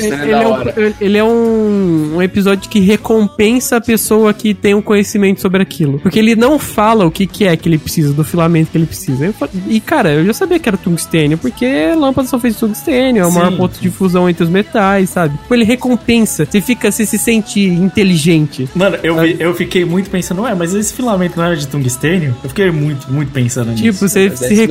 ele é um episódio que recompensa a pessoa que tem um conhecimento sobre aquilo. Porque ele não fala o que é que ele precisa, do filamento que ele precisa. E, cara, eu já sabia que era tungstênio, porque lâmpadas são feitas de tungstênio, é o maior ponto de fusão entre os metais, sabe? Ele recompensa, você se sente inteligente. Mano, eu fiquei muito pensando, mas esse filamento não era de tungstênio? Eu fiquei muito, muito pensando nisso. Tipo, você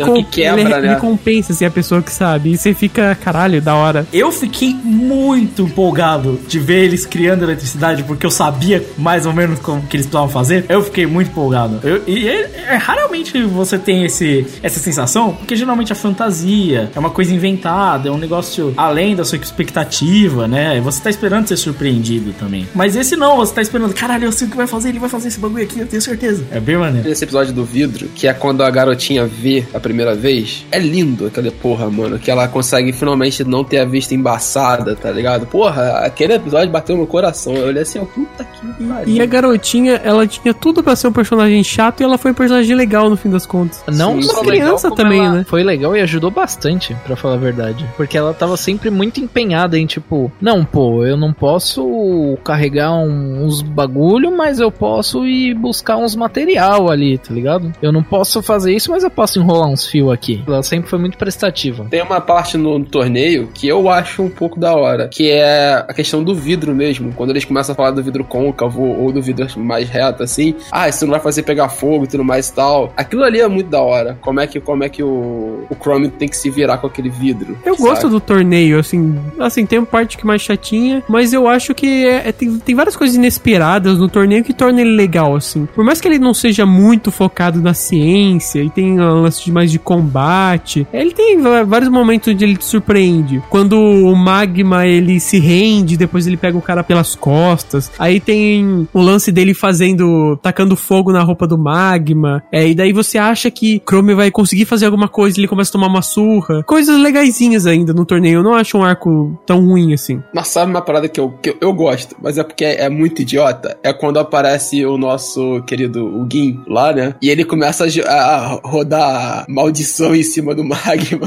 ele recompensa, assim, a pessoa que sabe. E você fica, caralho, da hora. Eu fiquei muito empolgado de ver eles criando eletricidade, porque eu sabia mais ou menos como que eles precisavam fazer. Eu fiquei muito empolgado. Raramente você tem essa sensação, porque geralmente a fantasia é uma coisa inventada, é um negócio além da sua expectativa, né? Você tá esperando ser surpreendido também. Mas esse não, você tá esperando, caralho, eu sei o que vai fazer, ele vai fazer esse bagulho aqui, eu tenho certeza. É bem maneiro. Esse episódio do vidro, que é quando a garotinha vê a primeira vez, é lindo aquela porra, mano, que ela consegue finalmente não ter a vista embaçada, tá ligado? Porra, aquele episódio bateu no coração. Eu olhei assim, puta que pariu. E a garotinha, ela tinha tudo pra ser um personagem chato e ela foi um personagem legal no fim das contas. Não só criança também, né? Foi legal e ajudou bastante, pra falar a verdade. Porque ela tava sempre muito empenhada em, tipo, não, pô, eu não posso carregar uns bagulho, mas eu posso ir buscar uns material ali, tá ligado? Eu não posso fazer isso, mas eu posso enrolar uns fios aqui. Ela sempre foi muito prestativa. Tem uma parte no torneio que eu acho um pouco da hora, que é a questão do vidro mesmo. Quando eles começam a falar do vidro côncavo ou do vidro mais reto, assim, isso não vai fazer pegar fogo e tudo mais e tal. Aquilo ali é muito da hora. Como é que o Chrome tem que se virar com aquele vidro. Eu gosto do torneio, assim, tem uma parte que é mais chatinha, mas eu acho que tem várias coisas inesperadas no torneio que torna ele legal, assim. Por mais que ele não seja muito focado na ciência e tem um lance mais de combate, ele tem vários momentos onde ele te surpreende. Quando o Magma, ele se rende, depois ele pega o cara pelas costas. Aí tem o lance dele tacando fogo na roupa do Magma. E daí você acha que Chrome vai conseguir fazer alguma coisa, ele começa a tomar uma surra. Coisas legaisinhas ainda no torneio. Eu não acho um arco tão ruim assim. Mas sabe uma parada que eu gosto, mas é porque é muito idiota? É quando aparece o nosso querido Gin lá, né? E ele começa a rodar maldição em cima do Magma.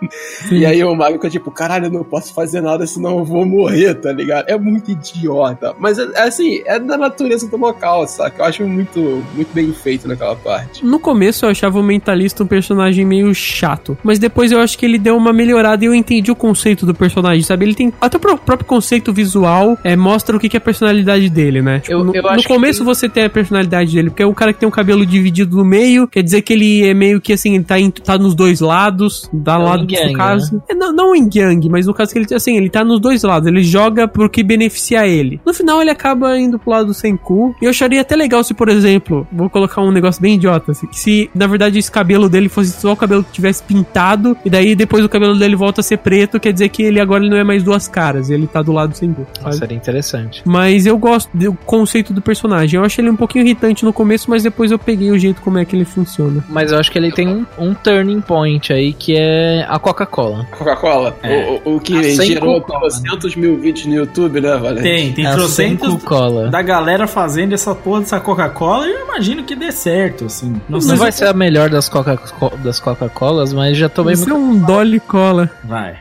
E aí o Magma fica tipo, caralho, eu não posso fazer nada, senão eu vou morrer, tá ligado? É muito idiota. Mas assim, é da natureza do local, saca? Eu acho muito, muito bem feito naquela parte. No começo eu achava o Mentalista um personagem meio chato, mas depois eu acho que ele deu uma melhorada e eu entendi o conceito do personagem, sabe? Ele tem até o próprio conceito visual, mostra o que é a personalidade dele, né? Tipo, no começo você tem a personalidade dele, porque é um cara que tem um cabelo dividido no meio, quer dizer que ele é meio que assim, tá nos dois lados, lado do caso. caso... Não o Yin Yang, mas no caso que ele, assim, ele tá nos dois lados. Ele joga pro que beneficia ele. No final, ele acaba indo pro lado do Senku. E eu acharia até legal se, por exemplo, vou colocar um negócio bem idiota, assim, que se, na verdade, esse cabelo dele fosse só o cabelo que tivesse pintado, e daí depois o cabelo dele volta a ser preto, quer dizer que ele agora não é mais duas caras, ele tá do lado do Senku. Seria interessante. Mas eu gosto do conceito do personagem. Eu acho ele um pouquinho irritante no começo, mas depois eu peguei o jeito como é que ele funciona. Mas eu acho que ele tem um turning point aí, que é a Coca-Cola. Coca-Cola? O que gerou 300 mil vídeos no YouTube, né, Valente? Tem 300 da galera fazendo essa porra dessa Coca-Cola, e eu imagino que dê certo, assim. Não vai ser a melhor das Coca-Colas, mas já tomei muito... Isso é um Dolly Cola. Vai.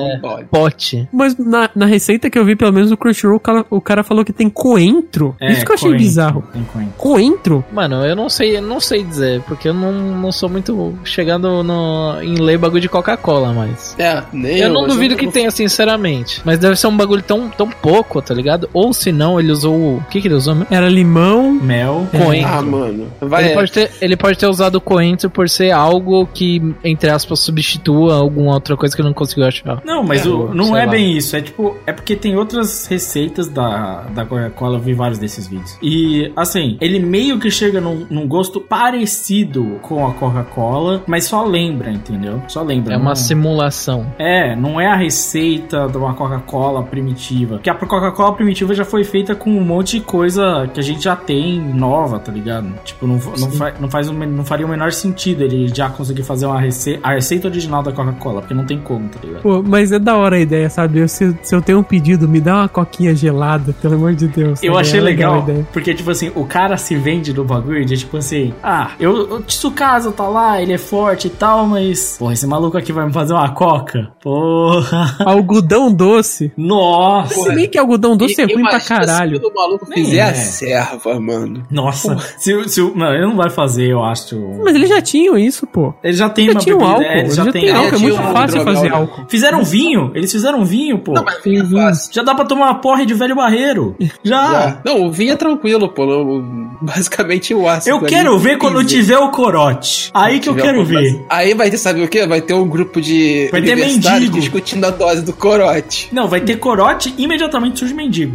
Pote. Mas na receita que eu vi, pelo menos no Crunchyroll, o cara falou que tem coentro. Isso que eu achei bizarro. Tem coentro? Mano, eu não sei dizer, porque eu não sou muito chegando em ler bagulho de Coca-Cola, mas... eu não duvido que tenha, sinceramente. Mas deve ser um bagulho tão pouco, tá ligado? Ou se não, ele usou... O que ele usou mesmo? Era limão, mel, coentro. Ah, mano. Ele pode ter usado o coentro por ser algo que, entre aspas, substitua alguma outra coisa que eu não conseguiu achar. Não, mas não é bem isso. É tipo, é porque tem outras receitas da Coca-Cola, eu vi vários desses vídeos. E, assim, ele meio que chega num gosto parecido com a Coca-Cola, mas só lembra, entendeu? Só lembra. É uma simulação. Não é a receita de uma Coca-Cola primitiva. Porque a Coca-Cola primitiva já foi feita com um monte de coisa que a gente já tem nova, tá ligado? Tipo, não faria o menor sentido ele já conseguir fazer a receita original da Coca-Cola, porque não tem como, tá ligado? Pô, mas é da hora a ideia, sabe? Se eu tenho um pedido, me dá uma coquinha gelada, pelo amor de Deus. Eu achei legal, porque, tipo assim, o cara se vende no bagulho de, tipo assim, o Tsukasa tá lá, ele é forte e tal, mas, porra, esse maluco aqui vai me fazer uma coca? Porra. Algodão doce. Nossa. Se bem que algodão doce é ruim pra caralho. Se o maluco fizer a serva, mano. Nossa. Não, ele não vai fazer, eu acho. Mas eles já tinham isso, pô. Eles já têm uma bebida. Álcool. Eles já tem álcool, é muito fácil fazer álcool. Fizeram vinho? Eles fizeram vinho, pô. Não, mas vinho é fácil. Já dá pra tomar uma porra de velho barreiro. Já. Não, o vinho é tranquilo, pô. Basicamente o ácido. Eu quero ver quando tiver o corote. Aí que eu quero ver. Aí vai ter, sabe o quê? Vai ter um grupo de mendigo discutindo a dose do corote. Não, vai ter corote e imediatamente surge mendigo.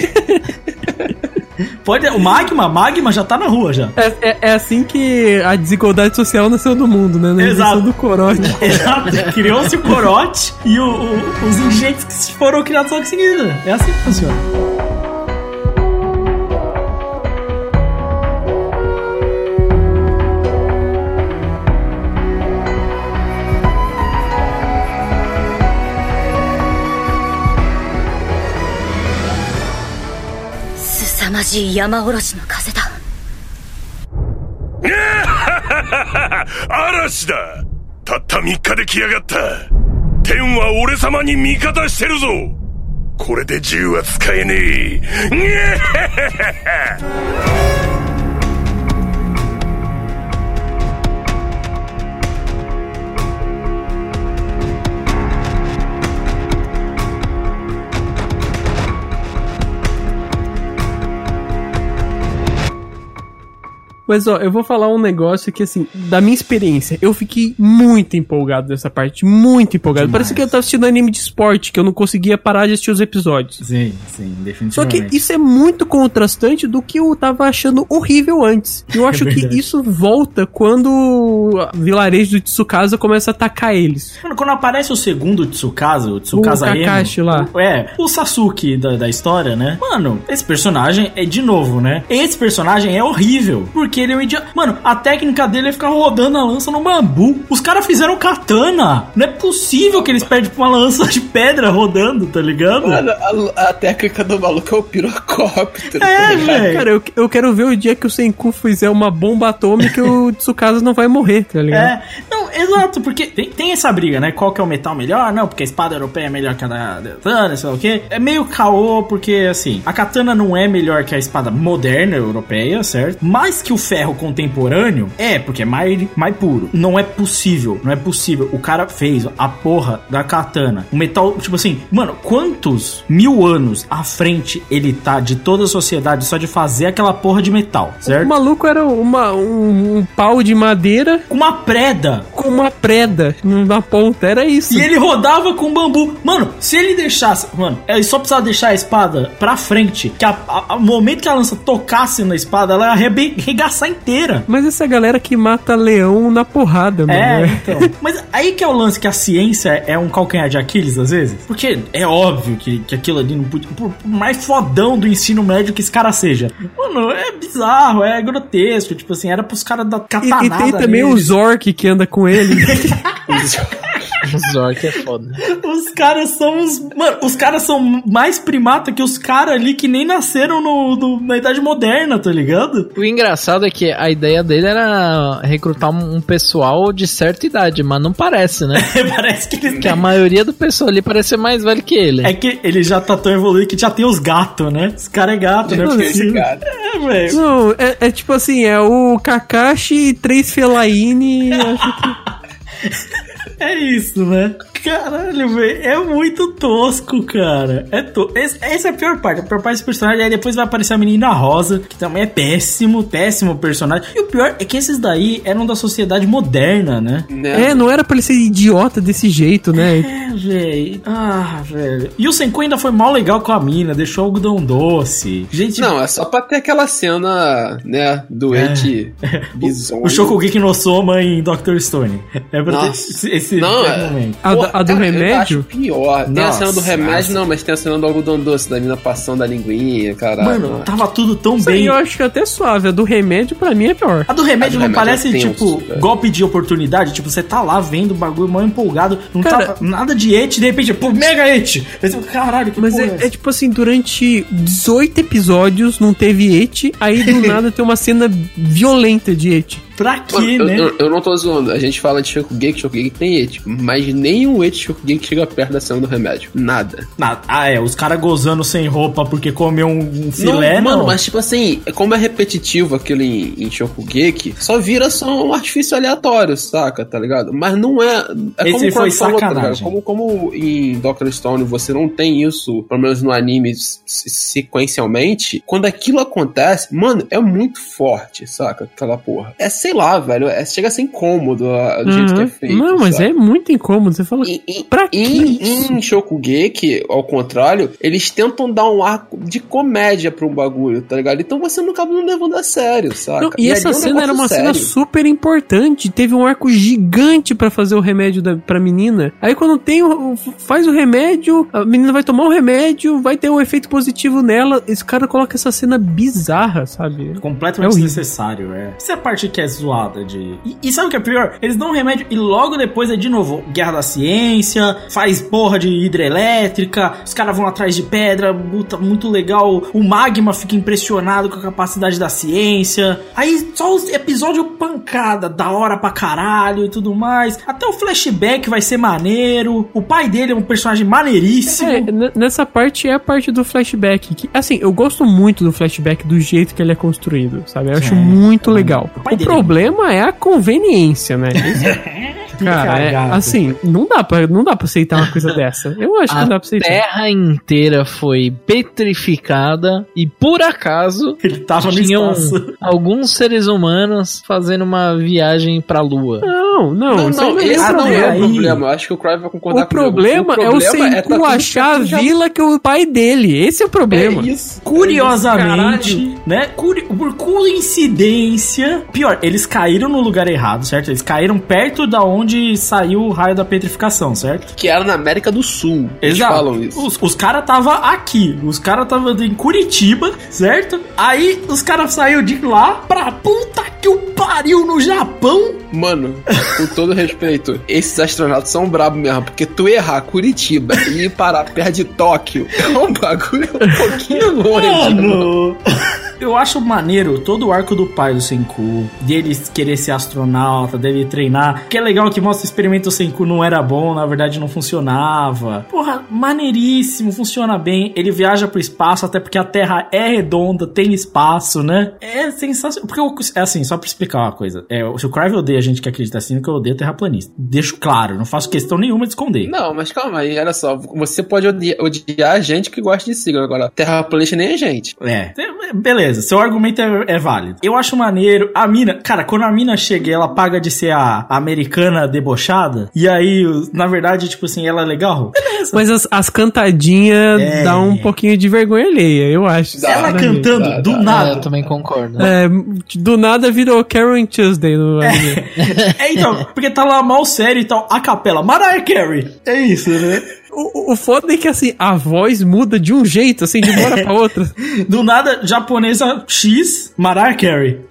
O magma já tá na rua já. É assim que a desigualdade social nasceu no mundo, né? Na Exato. Do corote. Exato. Criou-se o corote e os ingredientes que foram criados logo em seguida. É assim que funciona. Arashiだ。たった3日で来やがった。天は俺様に味方してるぞ。これで銃は使えねえ。 Mas, eu vou falar um negócio que, assim, da minha experiência, eu fiquei muito empolgado dessa parte, muito empolgado. Demais. Parece que eu tava assistindo anime de esporte, que eu não conseguia parar de assistir os episódios. Sim, definitivamente. Só que isso é muito contrastante do que eu tava achando horrível antes. Eu acho que isso volta quando o vilarejo do Tsukasa começa a atacar eles. Mano, quando aparece o segundo Tsukasa, o Kakashi Emo, lá. O Sasuke da história, né? Mano, esse personagem é, de novo, né? Esse personagem é horrível, porque ele é um idiota. Mano, a técnica dele é ficar rodando a lança no bambu. Os caras fizeram katana. Não é possível que eles perdem pra uma lança de pedra rodando, tá ligado? Mano, a técnica do maluco é o pirocóptero. Velho. Cara, eu quero ver o dia que o Senku fizer uma bomba atômica e o Tsukasa não vai morrer, tá ligado? Não, exato, porque tem essa briga, né? Qual que é o metal melhor? Não, porque a espada europeia é melhor que a da katana, sei lá o quê. É meio caô, porque, assim, a katana não é melhor que a espada moderna europeia, certo? Mais que o ferro contemporâneo, porque é mais puro. Não é possível. O cara fez a porra da katana. O metal, tipo assim, mano, quantos 1000 anos à frente ele tá de toda a sociedade só de fazer aquela porra de metal, certo? O maluco era um pau de madeira com uma preda. com uma preda na ponta, era isso. E ele rodava com bambu. Mano, se ele deixasse... Mano, ele só precisava deixar a espada pra frente, que ao momento que a lança tocasse na espada, ela ia arregaçar inteira. Mas essa galera que mata leão na porrada, mano. Então. Mas aí que é o lance, que a ciência é um calcanhar de Aquiles, às vezes. Porque é óbvio que aquilo ali não podia... Por mais fodão do ensino médio que esse cara seja. Mano, é bizarro, é grotesco. Tipo assim, era pros caras da catanada. E tem também o Zork que anda com ele. O Zork é foda. Os caras são Mano, os caras são mais primata que os caras ali que nem nasceram na Idade Moderna, tá ligado? O engraçado é que a ideia dele era recrutar um pessoal de certa idade, mas não parece, né? Parece que a maioria do pessoal ali parece ser mais velho que ele. É que ele já tá tão evoluído que já tem os gatos, né? Os caras é gato, né? Porque esse cara. Velho. Não, é tipo assim, é o Kakashi e 3 Fellaini, acho que... É isso, né? Caralho, velho. É muito tosco, cara. Essa é a pior parte. A pior parte desse personagem. Aí depois vai aparecer a menina rosa, que também é péssimo personagem. E o pior é que esses daí eram da sociedade moderna, né? Não era pra ele ser idiota desse jeito, né? Velho. Velho. E o Senku ainda foi mal legal com a mina. Deixou o algodão doce. Gente... Não, é só pra ter aquela cena, né? Doente bizonho. O Shokugeki no Soma em Dr. Stone. É pra ter esse momento. A do remédio? Eu acho pior. Tem a cena do remédio, não, mas tem a cena do algodão doce, da mina passando a linguinha, caralho. Mano, tava tudo tão bem. Eu acho que até suave. A do remédio, pra mim, é pior. A do remédio não parece, tipo, golpe de oportunidade? Tipo, você tá lá vendo o bagulho mal empolgado, não tá nada de et, de repente, pô, mega et! Caralho, que mas porra é tipo assim, durante 18 episódios não teve et, aí do nada tem uma cena violenta de et. Pra quê, né? Eu não tô zoando. A gente fala de Shokugeki tem et, mas nenhum et Shokugeki chega perto da cena do remédio. Nada. Os caras gozando sem roupa porque comeu um filé, não. Mano, mas tipo assim, como é repetitivo aquilo em Shokugeki, só vira só um artifício aleatório, saca? Tá ligado? Mas não é... Esse como foi falou, sacanagem. Tá como em Dr. Stone você não tem isso, pelo menos no anime, sequencialmente, quando aquilo acontece, mano, é muito forte, saca? Aquela porra. Sei lá, velho, chega a ser incômodo do jeito que é feito. Não, mas sabe? É muito incômodo. Você fala, pra quê? Em Shokugeki, ao contrário, eles tentam dar um arco de comédia pra um bagulho, tá ligado? Então você não acaba não levando a sério, saca? Não, e essa cena era uma cena super importante. Teve um arco gigante pra fazer o remédio pra menina. Aí quando faz o remédio, a menina vai tomar o remédio, vai ter um efeito positivo nela. Esse cara coloca essa cena bizarra, sabe? Completamente desnecessário, Essa é a parte que é zoada de... E sabe o que é pior? Eles dão um remédio e logo depois é de novo Guerra da Ciência, faz porra de hidrelétrica, os caras vão atrás de pedra, muito legal, o Magma fica impressionado com a capacidade da ciência, aí só os episódios pancada, da hora pra caralho e tudo mais, até o flashback vai ser maneiro, o pai dele é um personagem maneiríssimo. Nessa parte é a parte do flashback, que, assim, eu gosto muito do flashback do jeito que ele é construído, sabe? Eu acho muito legal. O problema é a conveniência, né? Cara, assim, não dá pra aceitar uma coisa dessa. Eu acho que não dá pra aceitar. A Terra inteira foi petrificada e, por acaso, ele tava tinham alguns seres humanos fazendo uma viagem pra Lua. Não, esse não é o problema. Eu acho que o Crave vai concordar comigo. O problema é o Senku achar a vila que é o pai dele. Esse é o problema. Isso. Curiosamente, né? Por coincidência, pior, eles caíram no lugar errado, certo? Eles caíram perto da onde saiu o raio da petrificação, certo? Que era na América do Sul. Exato. Eles falam isso. Os caras tava aqui. Os caras tava em Curitiba, certo? Aí os caras saíram de lá pra puta que o pariu no Japão. Mano, com todo respeito, esses astronautas são brabos mesmo, porque tu errar Curitiba e ir parar perto de Tóquio é um bagulho um pouquinho longe. Mano, eu acho maneiro todo o arco do pai do Senku, dele querer ser astronauta, dele treinar, que é legal que mostra o experimento do Senku não era bom, na verdade não funcionava. Porra, maneiríssimo, funciona bem, ele viaja pro espaço, até porque a Terra é redonda, tem espaço, né? É sensacional, porque é assim, só pra explicar uma coisa, se o Crave odeia a gente que acredita assim, que eu odeio terraplanista. Deixo claro, não faço questão nenhuma de esconder. Não, mas calma aí, olha só, você pode odiar a gente que gosta de sigla, agora terraplanista nem a gente. beleza, seu argumento é válido. Eu acho maneiro. A mina, cara, quando a mina chega, ela paga de ser a americana debochada, e aí, na verdade, tipo assim, ela é legal. Beleza. Mas as cantadinhas dá um pouquinho de vergonha alheia, eu acho. Ela cantando do nada. Eu também concordo. Do nada virou Karen Tuesday no anime. Então, porque tá lá mal sério e tal, a capela, Mariah Carey. É isso, né? O foda é que, assim, a voz muda de um jeito, assim, de uma hora pra outra. Do nada, japonesa X, Mariah Carey.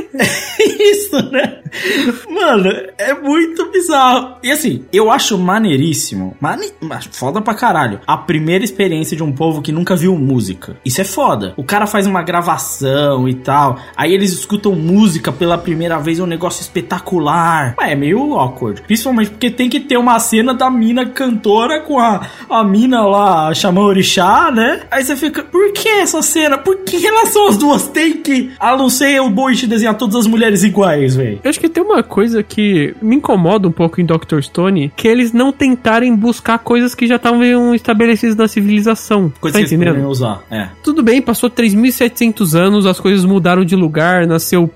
Isso, né? Mano, é muito bizarro. E assim, eu acho maneiríssimo. Foda pra caralho. A primeira experiência de um povo que nunca viu música. Isso é foda. O cara faz uma gravação e tal. Aí eles escutam música pela primeira vez. É um negócio espetacular. Mas é meio awkward. Principalmente porque tem que ter uma cena da mina cantora com a mina lá chamando orixá, né? Aí você fica, por que essa cena? Por que relação as duas tem que... Ah, não sei, o Boichi desenhar todas as mulheres iguais, velho. Eu acho que tem uma coisa que me incomoda um pouco em Dr. Stone, que eles não tentarem buscar coisas que já estavam estabelecidas na civilização. Coisas tá que eles podem usar, Tudo bem, passou 3.700 anos, as coisas mudaram de lugar, nasceu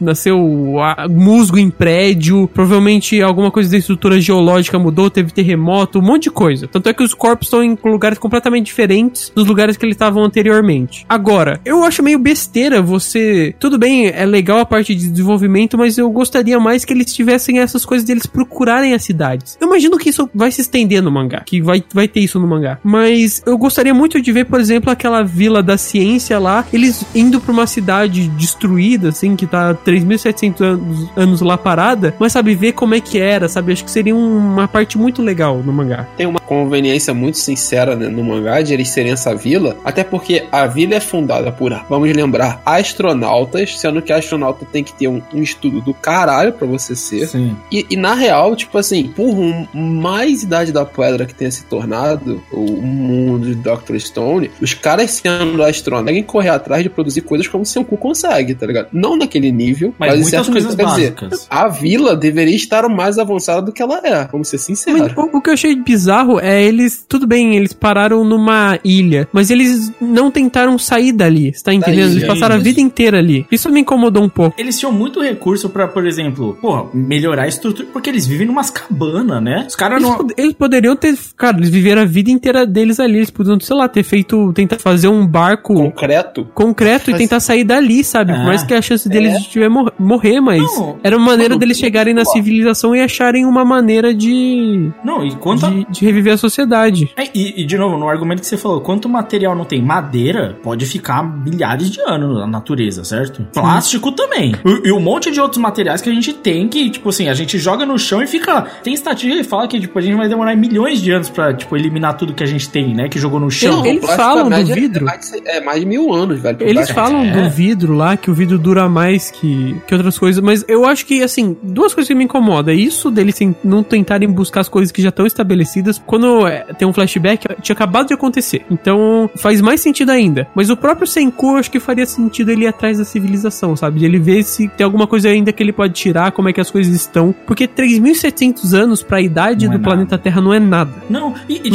musgo em prédio, provavelmente alguma coisa da estrutura geológica mudou, teve terremoto, um monte de coisa. Tanto é que os corpos estão em lugares completamente diferentes dos lugares que eles estavam anteriormente. Agora, eu acho meio besteira você... Tudo bem, é legal a parte de desenvolvimento, mas eu gostaria mais que eles tivessem essas coisas deles procurarem as cidades. Eu imagino que isso vai se estender no mangá, que vai ter isso no mangá. Mas eu gostaria muito de ver, por exemplo, aquela vila da ciência lá, eles indo pra uma cidade destruída, assim, que tá 3.700 anos lá parada, mas sabe, ver como é que era, sabe? Acho que seria uma parte muito legal no mangá. Tem uma conveniência muito sincera, né, no mangá de eles serem essa vila, até porque a vila é fundada por, vamos lembrar, astronautas, sendo que astronauta tem que ter um estudo do caralho pra você ser. Sim. E na real, tipo assim, por mais Idade da Pedra que tenha se tornado o mundo de Dr. Stone, os caras sendo astronautas conseguem correr atrás de produzir coisas como o Senku consegue, tá ligado? Não naquele nível, mas muitas coisas básicas. Dizer, a vila deveria estar mais avançada do que ela é, vamos ser sinceros. O que eu achei bizarro é eles, tudo bem, eles pararam numa ilha, mas eles não tentaram sair dali, você tá entendendo? Eles passaram a vida inteira ali. Isso me incomodou um pouco. Eles tinham muito recurso pra, por exemplo, melhorar a estrutura, porque eles vivem numas cabanas, né? Os caras não... Eles poderiam ter, cara, eles viveram a vida inteira deles ali, eles poderiam, sei lá, tentar fazer um barco concreto e tentar sair dali, sabe? Por mais que a chance deles de morrer, mas era uma maneira deles chegarem na civilização e acharem uma maneira de reviver a sociedade. E de novo, no argumento que você falou, quanto material não tem madeira, pode ficar milhares de anos na natureza, certo? Plástico também. E um monte de outros materiais que a gente tem que, tipo assim, a gente joga no chão e fica... Tem estatística que fala que, tipo, a gente vai demorar milhões de anos pra, tipo, eliminar tudo que a gente tem, né? Que jogou no chão. Eles falam do vidro. É mais de 1000 anos, velho. Eles falam do vidro lá, que o vidro dura mais que outras coisas, mas eu acho que, assim, duas coisas que me incomodam. Isso deles não tentarem buscar as coisas que já estão estabelecidas. Quando tem um flashback, tinha acabado de acontecer. Então, faz mais sentido ainda. Mas o próprio Senku, eu acho que faria sentido ele ir atrás da civilização, sabe? De ele ver se tem alguma coisa ainda que ele pode tirar, como é que as coisas estão. Porque 3.700 anos pra idade do planeta Terra não é nada. Não, não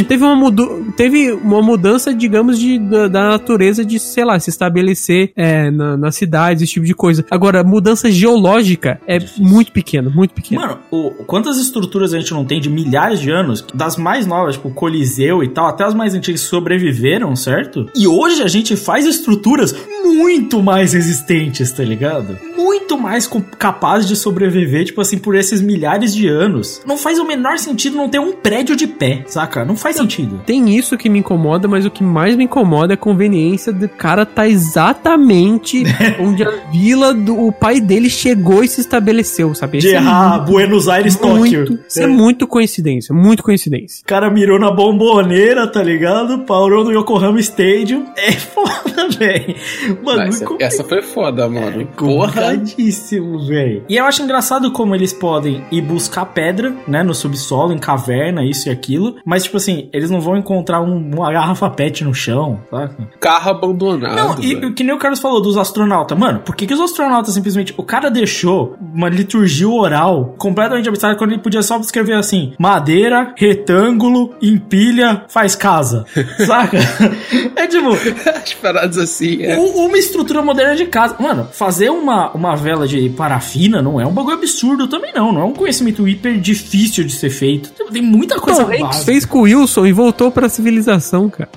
teve uma mudança, digamos, da natureza de, sei lá, se estabelecer nas cidades, esse tipo de coisa. Agora, mudança geológica é muito pequena, muito pequena. Mano, quantas estruturas a gente não tem de milhares de anos, das mais novas, tipo o Coliseu e tal, até as mais antigas sobreviveram, certo? E hoje a gente faz estruturas muito mais resistentes, tá ligado? Muito mais capazes de sobreviver, tipo assim, por esses milhares de anos. Não faz o menor sentido não ter um prédio de pé, saca? Não faz sentido. Tem isso que me incomoda, mas o que mais me incomoda é a conveniência do cara tá exatamente onde a vila o pai dele chegou e se estabeleceu, sabe? Buenos Aires, Tóquio. Isso é muito coincidência, muito coincidência. O cara mirou na Bomboneira, tá ligado? Parou no Yokohama Stadium. É foda, velho. Mano, essa foi foda, mano. Porra. engraçadíssimo, velho. E eu acho engraçado como eles podem ir buscar pedra, né, no subsolo, em caverna, isso e aquilo, mas, tipo assim, eles não vão encontrar uma garrafa pet no chão, sabe? Carro abandonado. Não, e que nem o Carlos falou dos astronautas. Mano, por que os astronautas simplesmente... O cara deixou uma liturgia oral completamente absurda quando ele podia só escrever assim: madeira, retângulo, empilha, faz casa. Saca? É tipo... As paradas assim, Uma estrutura moderna de casa. Mano, fazer uma vela de parafina não é um bagulho absurdo também, não. Não é um conhecimento hiper difícil de ser feito. Tem muita coisa básica. Hanks fez com o Wilson e voltou pra civilização, cara.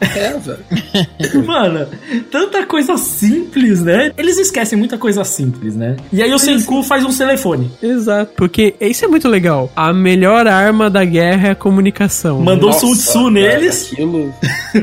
Velho. Mano, tanta coisa simples, né? Eles esquecem muita coisa simples, né? E aí o Senku faz um telefone. Exato. Porque isso é muito legal. A melhor arma da guerra é a comunicação. Mandou Sun Tzu neles. Aquilo...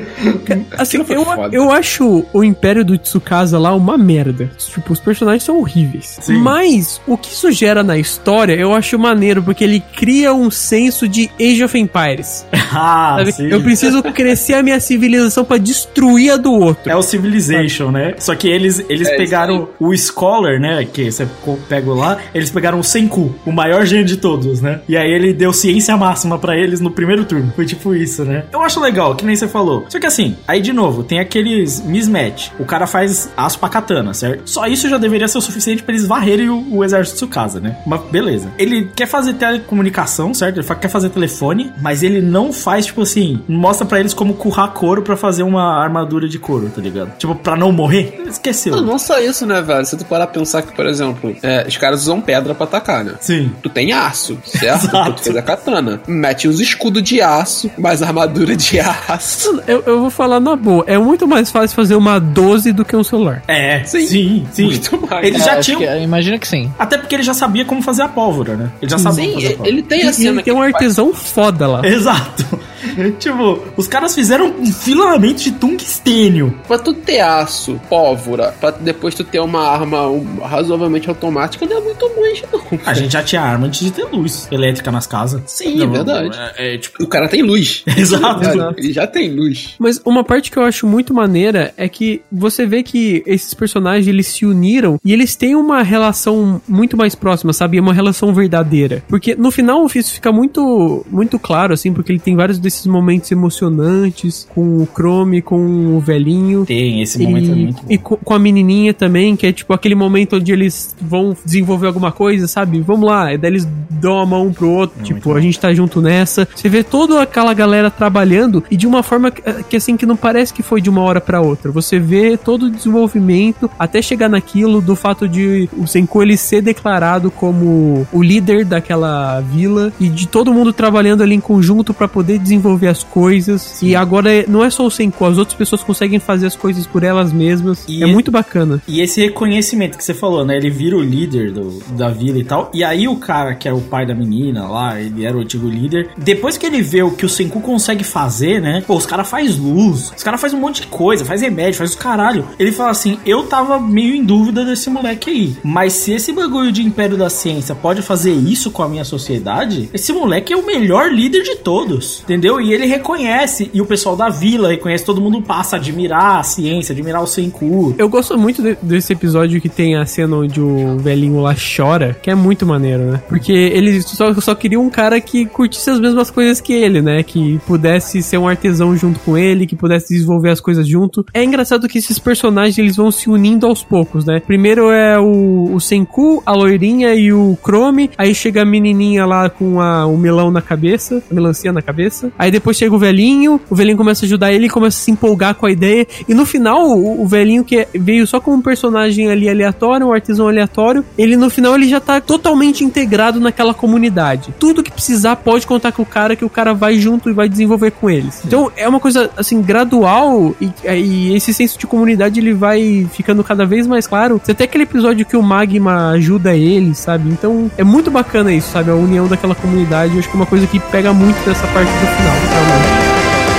assim, eu acho o Império do Tsukasa lá uma merda. Tipo, os personagens são horríveis. Sim. Mas o que isso gera na história, eu acho maneiro, porque ele cria um senso de Age of Empires. Sim. Eu preciso crescer a minha civilização pra destruir a do outro. É o Civilization, né? Só que eles pegaram o Scholar, né? Que você pega lá, eles pegaram o Senku, o maior gênio de todos, né? E aí ele deu ciência máxima pra eles no primeiro turno. Foi tipo isso, né? Eu acho legal, que nem você falou. Só que assim, aí de novo, tem aqueles mismatch. O cara faz aço pra katana, certo? Só isso já deveria ser o suficiente pra eles varrerem o exército de Tsukasa, né? Mas beleza. Ele quer fazer telecomunicação, certo? Ele quer fazer telefone, mas ele não faz, tipo assim, mostra pra eles como currar couro pra fazer uma armadura de couro, tá ligado? Tipo, pra não morrer. Ele esqueceu. Não só isso, né, velho? Se tu parar pra pensar que, por exemplo, os caras usam pedra pra atacar, né? Sim. Tu tem aço, certo? Tu fez a katana. Mete os escudos de aço, mais armadura de aço. Eu vou falar na boa. É muito mais fácil fazer uma 12 do que um celular. Sim. Muito mais. Eles já tinham... Imagina que sim. Até porque ele já sabia como fazer a pólvora, né? Ele já sabia fazer a pólvora. Ele tem a cena. Ele tem um artesão foda lá. Exato. Tipo, os caras fizeram um filamento de tungstênio. Pra tu ter aço, pólvora, pra depois tu ter uma arma razoavelmente automática, não é muito longe, não. A gente já tinha arma antes de ter luz elétrica nas casas. Sim, é verdade. Tipo, o cara tem luz. Exato. Ele já tem luz. Mas uma parte que eu acho muito maneira é que você vê que esses personagens, eles se uniram e eles têm uma relação muito mais próxima, sabe? Uma relação verdadeira. Porque no final isso fica muito, muito claro, assim, porque ele tem vários desses momentos emocionantes com o Chrome, com o velhinho. Tem, esse momento é muito bom. E com a menininha também, que é tipo aquele momento onde eles vão desenvolver alguma coisa, sabe? Vamos lá, e daí eles dão a mão um pro outro, tipo, a gente tá junto nessa. Você vê toda aquela galera trabalhando e de uma forma que assim, que não parece que foi de uma hora pra outra. Você vê todo o desenvolvimento até chegar naquilo do fato de o Senku ele ser declarado como o líder daquela vila e de todo mundo trabalhando ali em conjunto pra poder desenvolver as coisas. Sim. E agora não é só o Senku, as outras pessoas conseguem fazer as coisas por elas mesmas. E muito bacana. E esse reconhecimento que você falou, né? Ele vira o líder da vila e tal. E aí o cara que era o pai da menina lá, ele era o antigo líder. Depois que ele vê o que o Senku consegue fazer, né? Pô, os caras faz luz, os caras faz um monte de coisa, faz remédio, faz o caralho. Ele fala assim, eu tava meio em dúvida desse moleque aí. Mas se esse bagulho de Império da Ciência pode fazer isso com a minha sociedade, esse moleque é o melhor líder de todos, entendeu? E ele reconhece, e o pessoal da vila reconhece, todo mundo passa a admirar a ciência, admirar o Senku. Eu gosto muito desse episódio que tem a cena onde o velhinho lá chora, que é muito maneiro, né? Porque ele só queria um cara que curtisse as mesmas coisas que ele, né? Que pudesse ser um artesão junto com ele, que pudesse desenvolver as coisas junto. É engraçado que esses personagens, eles vão se unindo aos poucos, né? Primeiro é o Senku, a loirinha e o Chrome, aí chega a menininha lá com o melão na cabeça, a melancia na cabeça, aí depois chega o velhinho começa a ajudar ele, começa a se empolgar com a ideia, e no final, o velhinho que veio só como um personagem ali aleatório, um artesão aleatório, ele no final ele já tá totalmente integrado naquela comunidade. Tudo que precisar pode contar com o cara, que o cara vai junto e vai desenvolver com eles. Sim. Então é uma coisa assim, gradual, e esse senso de comunidade ele vai ficando cada vez mais claro. Você tem aquele episódio que o Magma ajuda ele, sabe? Então é muito bacana isso, sabe? A união daquela comunidade. Eu acho que é uma coisa que pega muito dessa parte do final, realmente.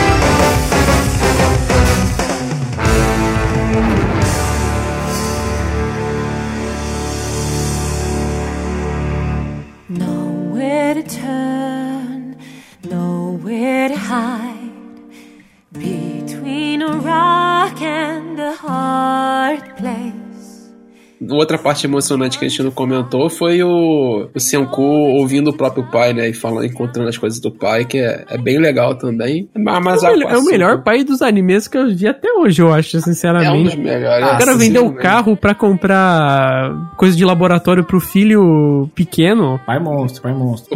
Nowhere to turn, nowhere to hide, between a rock and a hard place. outra parte emocionante que a gente não comentou foi o Senku ouvindo o próprio pai, né? E falando, encontrando as coisas do pai, que é bem legal também. Mas é o melhor pai dos animes que eu vi até hoje, eu acho, sinceramente. É um dos melhores. O cara vendeu o carro pra comprar coisa de laboratório pro filho pequeno. Pai monstro.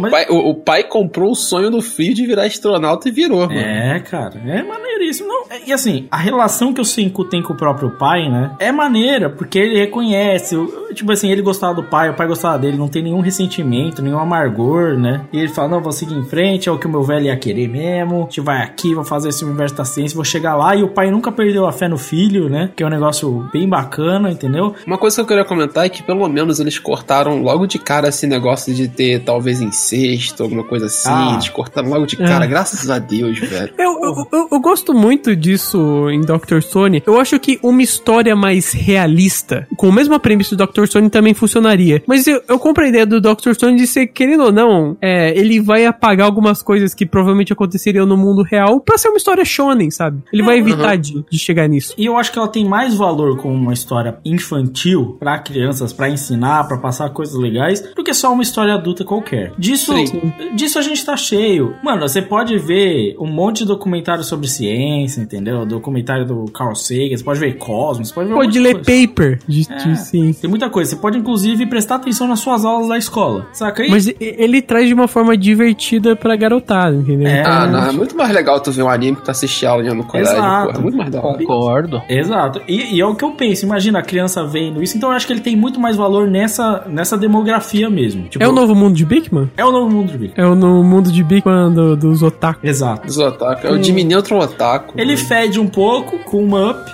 O pai comprou o sonho do filho de virar astronauta e virou, mano. Cara, é maneiríssimo. Não, e assim, a relação que o Senku tem com o próprio pai, né, é maneira, porque ele reconhece, tipo assim, ele gostava do pai, o pai gostava dele, não tem nenhum ressentimento, nenhum amargor, né, e ele fala, não, vou seguir em frente, é o que o meu velho ia querer mesmo, a gente vai aqui, vou fazer esse universo da ciência, vou chegar lá, e o pai nunca perdeu a fé no filho, né, que é um negócio bem bacana, entendeu? Uma coisa que eu queria comentar é que pelo menos eles cortaram logo de cara esse negócio de ter talvez incesto, alguma coisa assim, eles cortaram logo de cara, graças a Deus, velho. Eu gosto muito disso em Dr. Stone. Eu acho que uma história mais realista, com a mesma premissa do Dr. Stone, também funcionaria. Mas eu compro a ideia do Dr. Stone de ser, querendo ou não, ele vai apagar algumas coisas que provavelmente aconteceriam no mundo real pra ser uma história shonen, sabe? Ele vai evitar de chegar nisso. E eu acho que ela tem mais valor como uma história infantil pra crianças, pra ensinar, pra passar coisas legais, do que só uma história adulta qualquer. Disso a gente tá cheio. Mano, você pode ver um monte de documentário sobre ciência, entendeu? Documentário do Carl Sagan, você pode ver Cosmos, você pode ver pode ler paper de ciência. Tem muita coisa. Você pode, inclusive, prestar atenção nas suas aulas da escola, saca aí? Mas ele traz de uma forma divertida pra garotada, entendeu? É muito mais legal tu ver um anime que tu assistir aula no colégio, Exato. Porra, é muito mais da hora. Concordo. Exato. E é o que eu penso. Imagina a criança vendo isso. Então eu acho que ele tem muito mais valor nessa demografia mesmo. Tipo, é o novo mundo de Bigman? É o novo mundo de Bigman. É o novo mundo de Bigman dos otaku. Exato. Dos otaku. É o Jimmy Neutron otaku. Ele fede um pouco com o Up,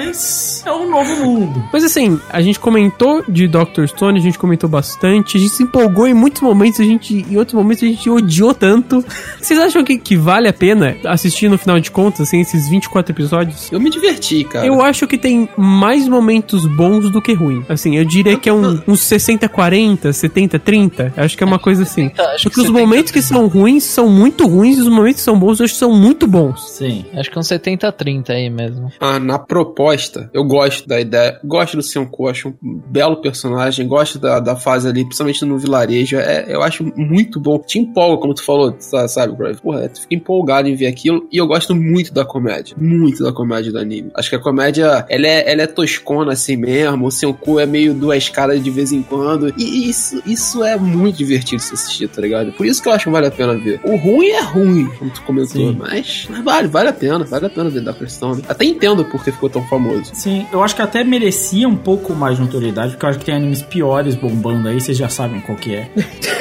mas é um novo mundo. Mas assim, a gente comentou de Dr. Stone, a gente comentou bastante, a gente se empolgou em muitos momentos, em outros momentos a gente odiou tanto. Vocês acham que vale a pena assistir no final de contas, assim, esses 24 episódios? Eu me diverti, cara. Eu acho que tem mais momentos bons do que ruins. Assim, eu diria que é uns 60-40, 70-30. Acho que é uma coisa assim. Porque os momentos que são ruins são muito ruins e os momentos que são bons eu acho que são muito bons. Sim. Acho que é uns 70-30 aí mesmo. Na proposta, eu gosto da ideia. Gosto do Senku, acho um belo personagem. Gosto da fase ali, principalmente no vilarejo. Eu acho muito bom. Te empolga, como tu falou, sabe, Brave? Porra, tu fica empolgado em ver aquilo. E eu gosto muito da comédia. Muito da comédia do anime. Acho que a comédia, ela é toscona assim mesmo. O Senku é meio duas caras de vez em quando. E isso é muito divertido de se assistir, tá ligado? Por isso que eu acho que vale a pena ver. O ruim é ruim, como tu comentou. Mas vale a pena ver Dr. Stone. Até entendo por que ficou tão famoso. Sim, eu acho que até merecia um pouco mais de notoriedade, porque eu acho que tem animes piores bombando aí, vocês já sabem qual que é.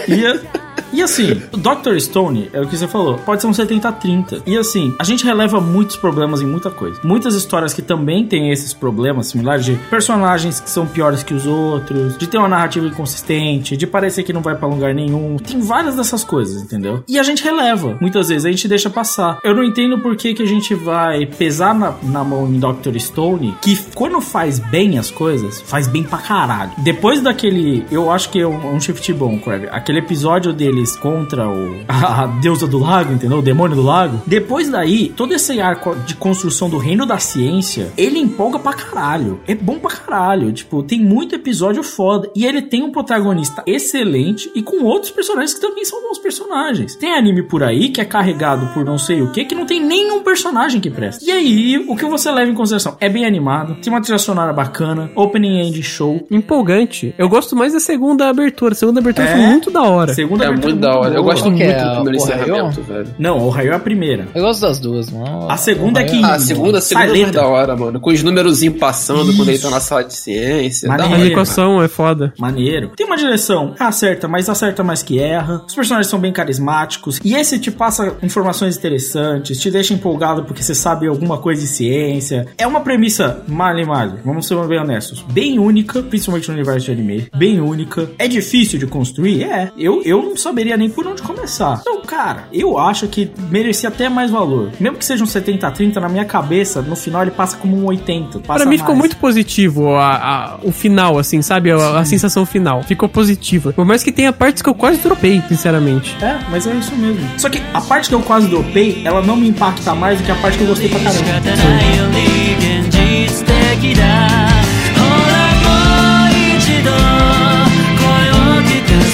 E assim, o Dr. Stone, é o que você falou, pode ser um 70-30. E assim, a gente releva muitos problemas em muita coisa. Muitas histórias que também têm esses problemas similares, de personagens que são piores que os outros, de ter uma narrativa inconsistente, de parecer que não vai pra lugar nenhum. Tem várias dessas coisas, entendeu? E a gente releva. Muitas vezes a gente deixa passar. Eu não entendo por que a gente vai pesar na mão em Dr. Stone, que quando faz bem as coisas, faz bem pra caralho. Depois daquele, eu acho que é um shift bom, Craig. Aquele episódio deles contra a deusa do lago, entendeu? O demônio do lago. Depois daí, todo esse arco de construção do reino da ciência, ele empolga pra caralho. É bom pra caralho. Tipo, tem muito episódio foda. E ele tem um protagonista excelente e com outros personagens que também são bons personagens. Tem anime por aí que é carregado por não sei o que não tem nenhum personagem que presta. E aí, o que você leva em consideração? É bem animado, tem uma trilha sonora bacana, opening end show. Empolgante. Eu gosto mais da segunda abertura. A segunda abertura foi muito da hora. Segunda abertura muito da hora. Eu gosto muito do primeiro encerramento, encerramento, velho. Não, o Ohio é a primeira. Eu gosto das duas, mano. A segunda é que... A segunda é muito da hora, mano. Com os númerozinhos passando quando ele tá na sala de ciência. A equação é foda. Maneiro. Tem uma direção, acerta, mas acerta mais que erra. Os personagens são bem carismáticos. E esse te passa informações interessantes, te deixa empolgado porque você sabe alguma coisa de ciência. É uma premissa male, vamos ser bem honestos, bem única, principalmente no universo de anime. Bem única. É difícil de construir? É. Eu não saberia nem por onde começar. Então, cara, eu acho que merecia até mais valor. Mesmo que seja um 70-30, na minha cabeça, no final ele passa como um 80. Pra mim ficou muito positivo o final, assim, sabe? A sensação final. Ficou positiva. Por mais que tenha partes que eu quase dropei, sinceramente. É, mas é isso mesmo. Só que a parte que eu quase dropei, ela não me impacta mais do que a parte que eu gostei pra caramba. Sim.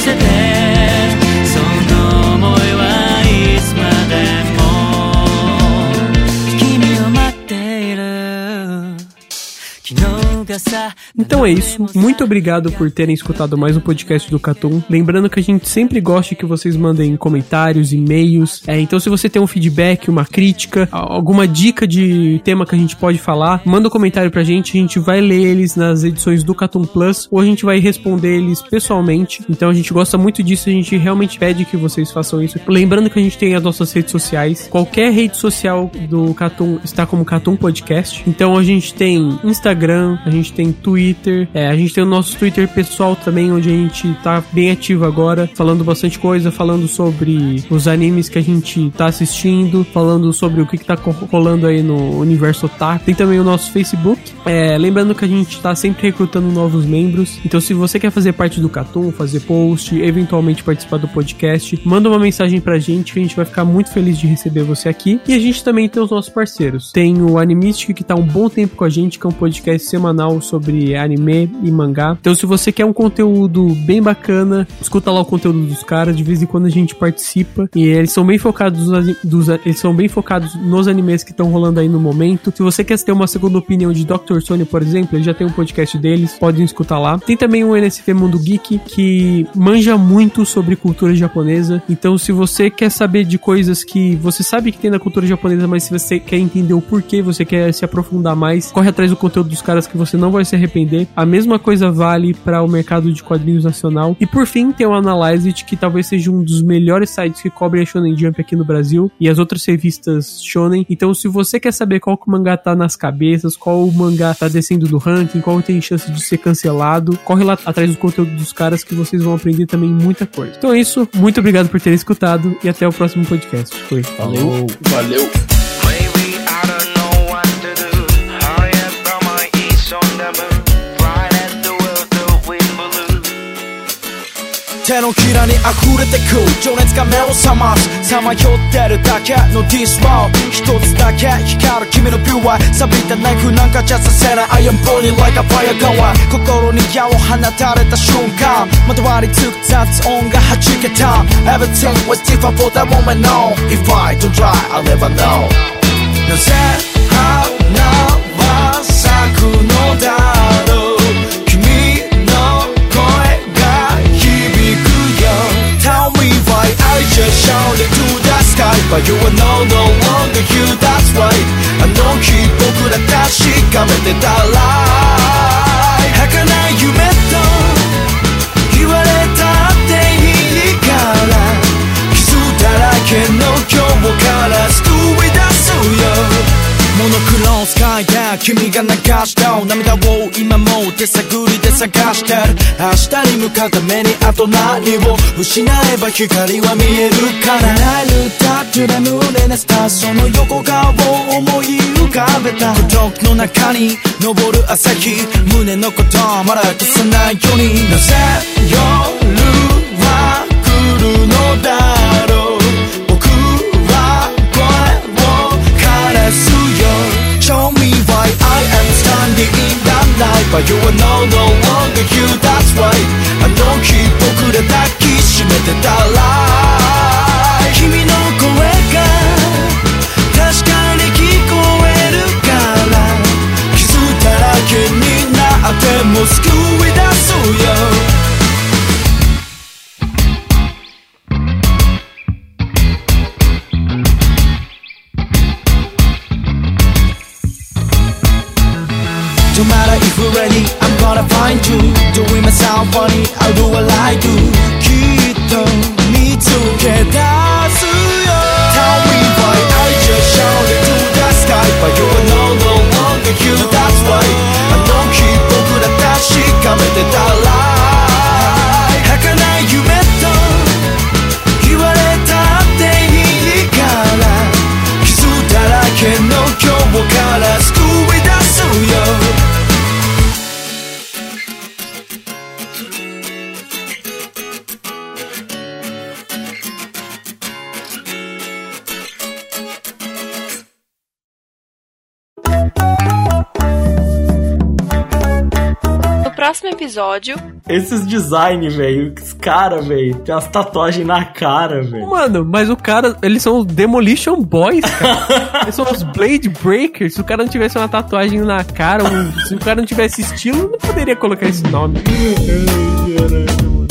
せてその想いはいつまでも君を待っている昨日がさ。 Então é isso, muito obrigado por terem escutado mais um podcast do Catum. Lembrando que a gente sempre gosta que vocês mandem comentários, e-mails. Então se você tem um feedback, uma crítica, alguma dica de tema que a gente pode falar, manda um comentário pra gente, a gente vai ler eles nas edições do Catum Plus, ou a gente vai responder eles pessoalmente. Então a gente gosta muito disso, a gente realmente pede que vocês façam isso. Lembrando que a gente tem as nossas redes sociais, qualquer rede social do Catum está como Catum Podcast. Então a gente tem Instagram, a gente tem Twitter, a gente tem o nosso Twitter pessoal também, onde a gente tá bem ativo agora, falando bastante coisa, falando sobre os animes que a gente tá assistindo, falando sobre o que tá rolando aí no universo otaku. Tem também o nosso Facebook, lembrando que a gente tá sempre recrutando novos membros, então se você quer fazer parte do Catum, fazer post, eventualmente participar do podcast, manda uma mensagem pra gente que a gente vai ficar muito feliz de receber você aqui. E a gente também tem os nossos parceiros, tem o Animistic, que tá um bom tempo com a gente, que é um podcast semanal sobre anime e mangá. Então se você quer um conteúdo bem bacana, escuta lá o conteúdo dos caras, de vez em quando a gente participa, e eles são bem focados nos animes que estão rolando aí no momento. Se você quer ter uma segunda opinião de Dr. Stone, por exemplo, ele já tem um podcast deles, podem escutar lá. Tem também o NSV Mundo Geek, que manja muito sobre cultura japonesa, então se você quer saber de coisas que você sabe que tem na cultura japonesa, mas se você quer entender o porquê, você quer se aprofundar mais, corre atrás do conteúdo dos caras que você não vai se arrepender. A mesma coisa vale para o mercado de quadrinhos nacional. E por fim tem o Analyze It, que talvez seja um dos melhores sites que cobrem a Shonen Jump aqui no Brasil e as outras revistas Shonen. Então se você quer saber qual que o mangá tá nas cabeças, qual o mangá tá descendo do ranking, qual tem chance de ser cancelado, corre lá atrás do conteúdo dos caras que vocês vão aprender também muita coisa. Então é isso, muito obrigado por terem escutado e até o próximo podcast. Foi. Valeu. Valeu. 手のひらに溢れてく情熱が目を覚ますさまよってるだけのディスワール一つだけ光る君のビューは錆びたナイフなんかじゃさせない I am burning like a fire goer 心に矢を放たれた瞬間まとわりつく雑音が弾けた Everything was different for that moment no If I don't try I'll never know なぜ花は咲くのだろう Tell me why I just shouted to the sky But you are no longer you, that's right あの日僕ら確かめてた lie 儚い夢と言われたっていいから傷だらけの今日から救い出すよモノクロースカイで君が流した涙を今も手探りで探してる明日に向かうためにあと何を失えば光は見えるからライルタッチで胸熱したその横顔を思い浮かべた孤独の中に昇る朝日胸のことまだ消さないようになぜ夜は来るのだろう僕は声を枯らすShow me why I am standing in that light But you are no longer you, that's right あの日僕ら抱きしめてた lie 君の声が確かに聞こえるから傷だらけになっても救い出すよNo matter if we're ready, I'm gonna find you Doing myself funny, I'll do what I do きっと見つけ出すよ Tell me why I just shouted to the sky But you are no longer you, that's right あの日僕ら確かめてた lie 儚い夢と言われたっていいから傷だらけの今日から救い出すよ No próximo episódio, Esses design, velho. Os caras, velho. Tem umas tatuagens na cara, velho. Mano, mas o cara, eles são os Demolition Boys, cara. Eles são os Blade Breakers. Se o cara não tivesse uma tatuagem na cara, se o cara não tivesse estilo, não poderia colocar esse nome. Caralho,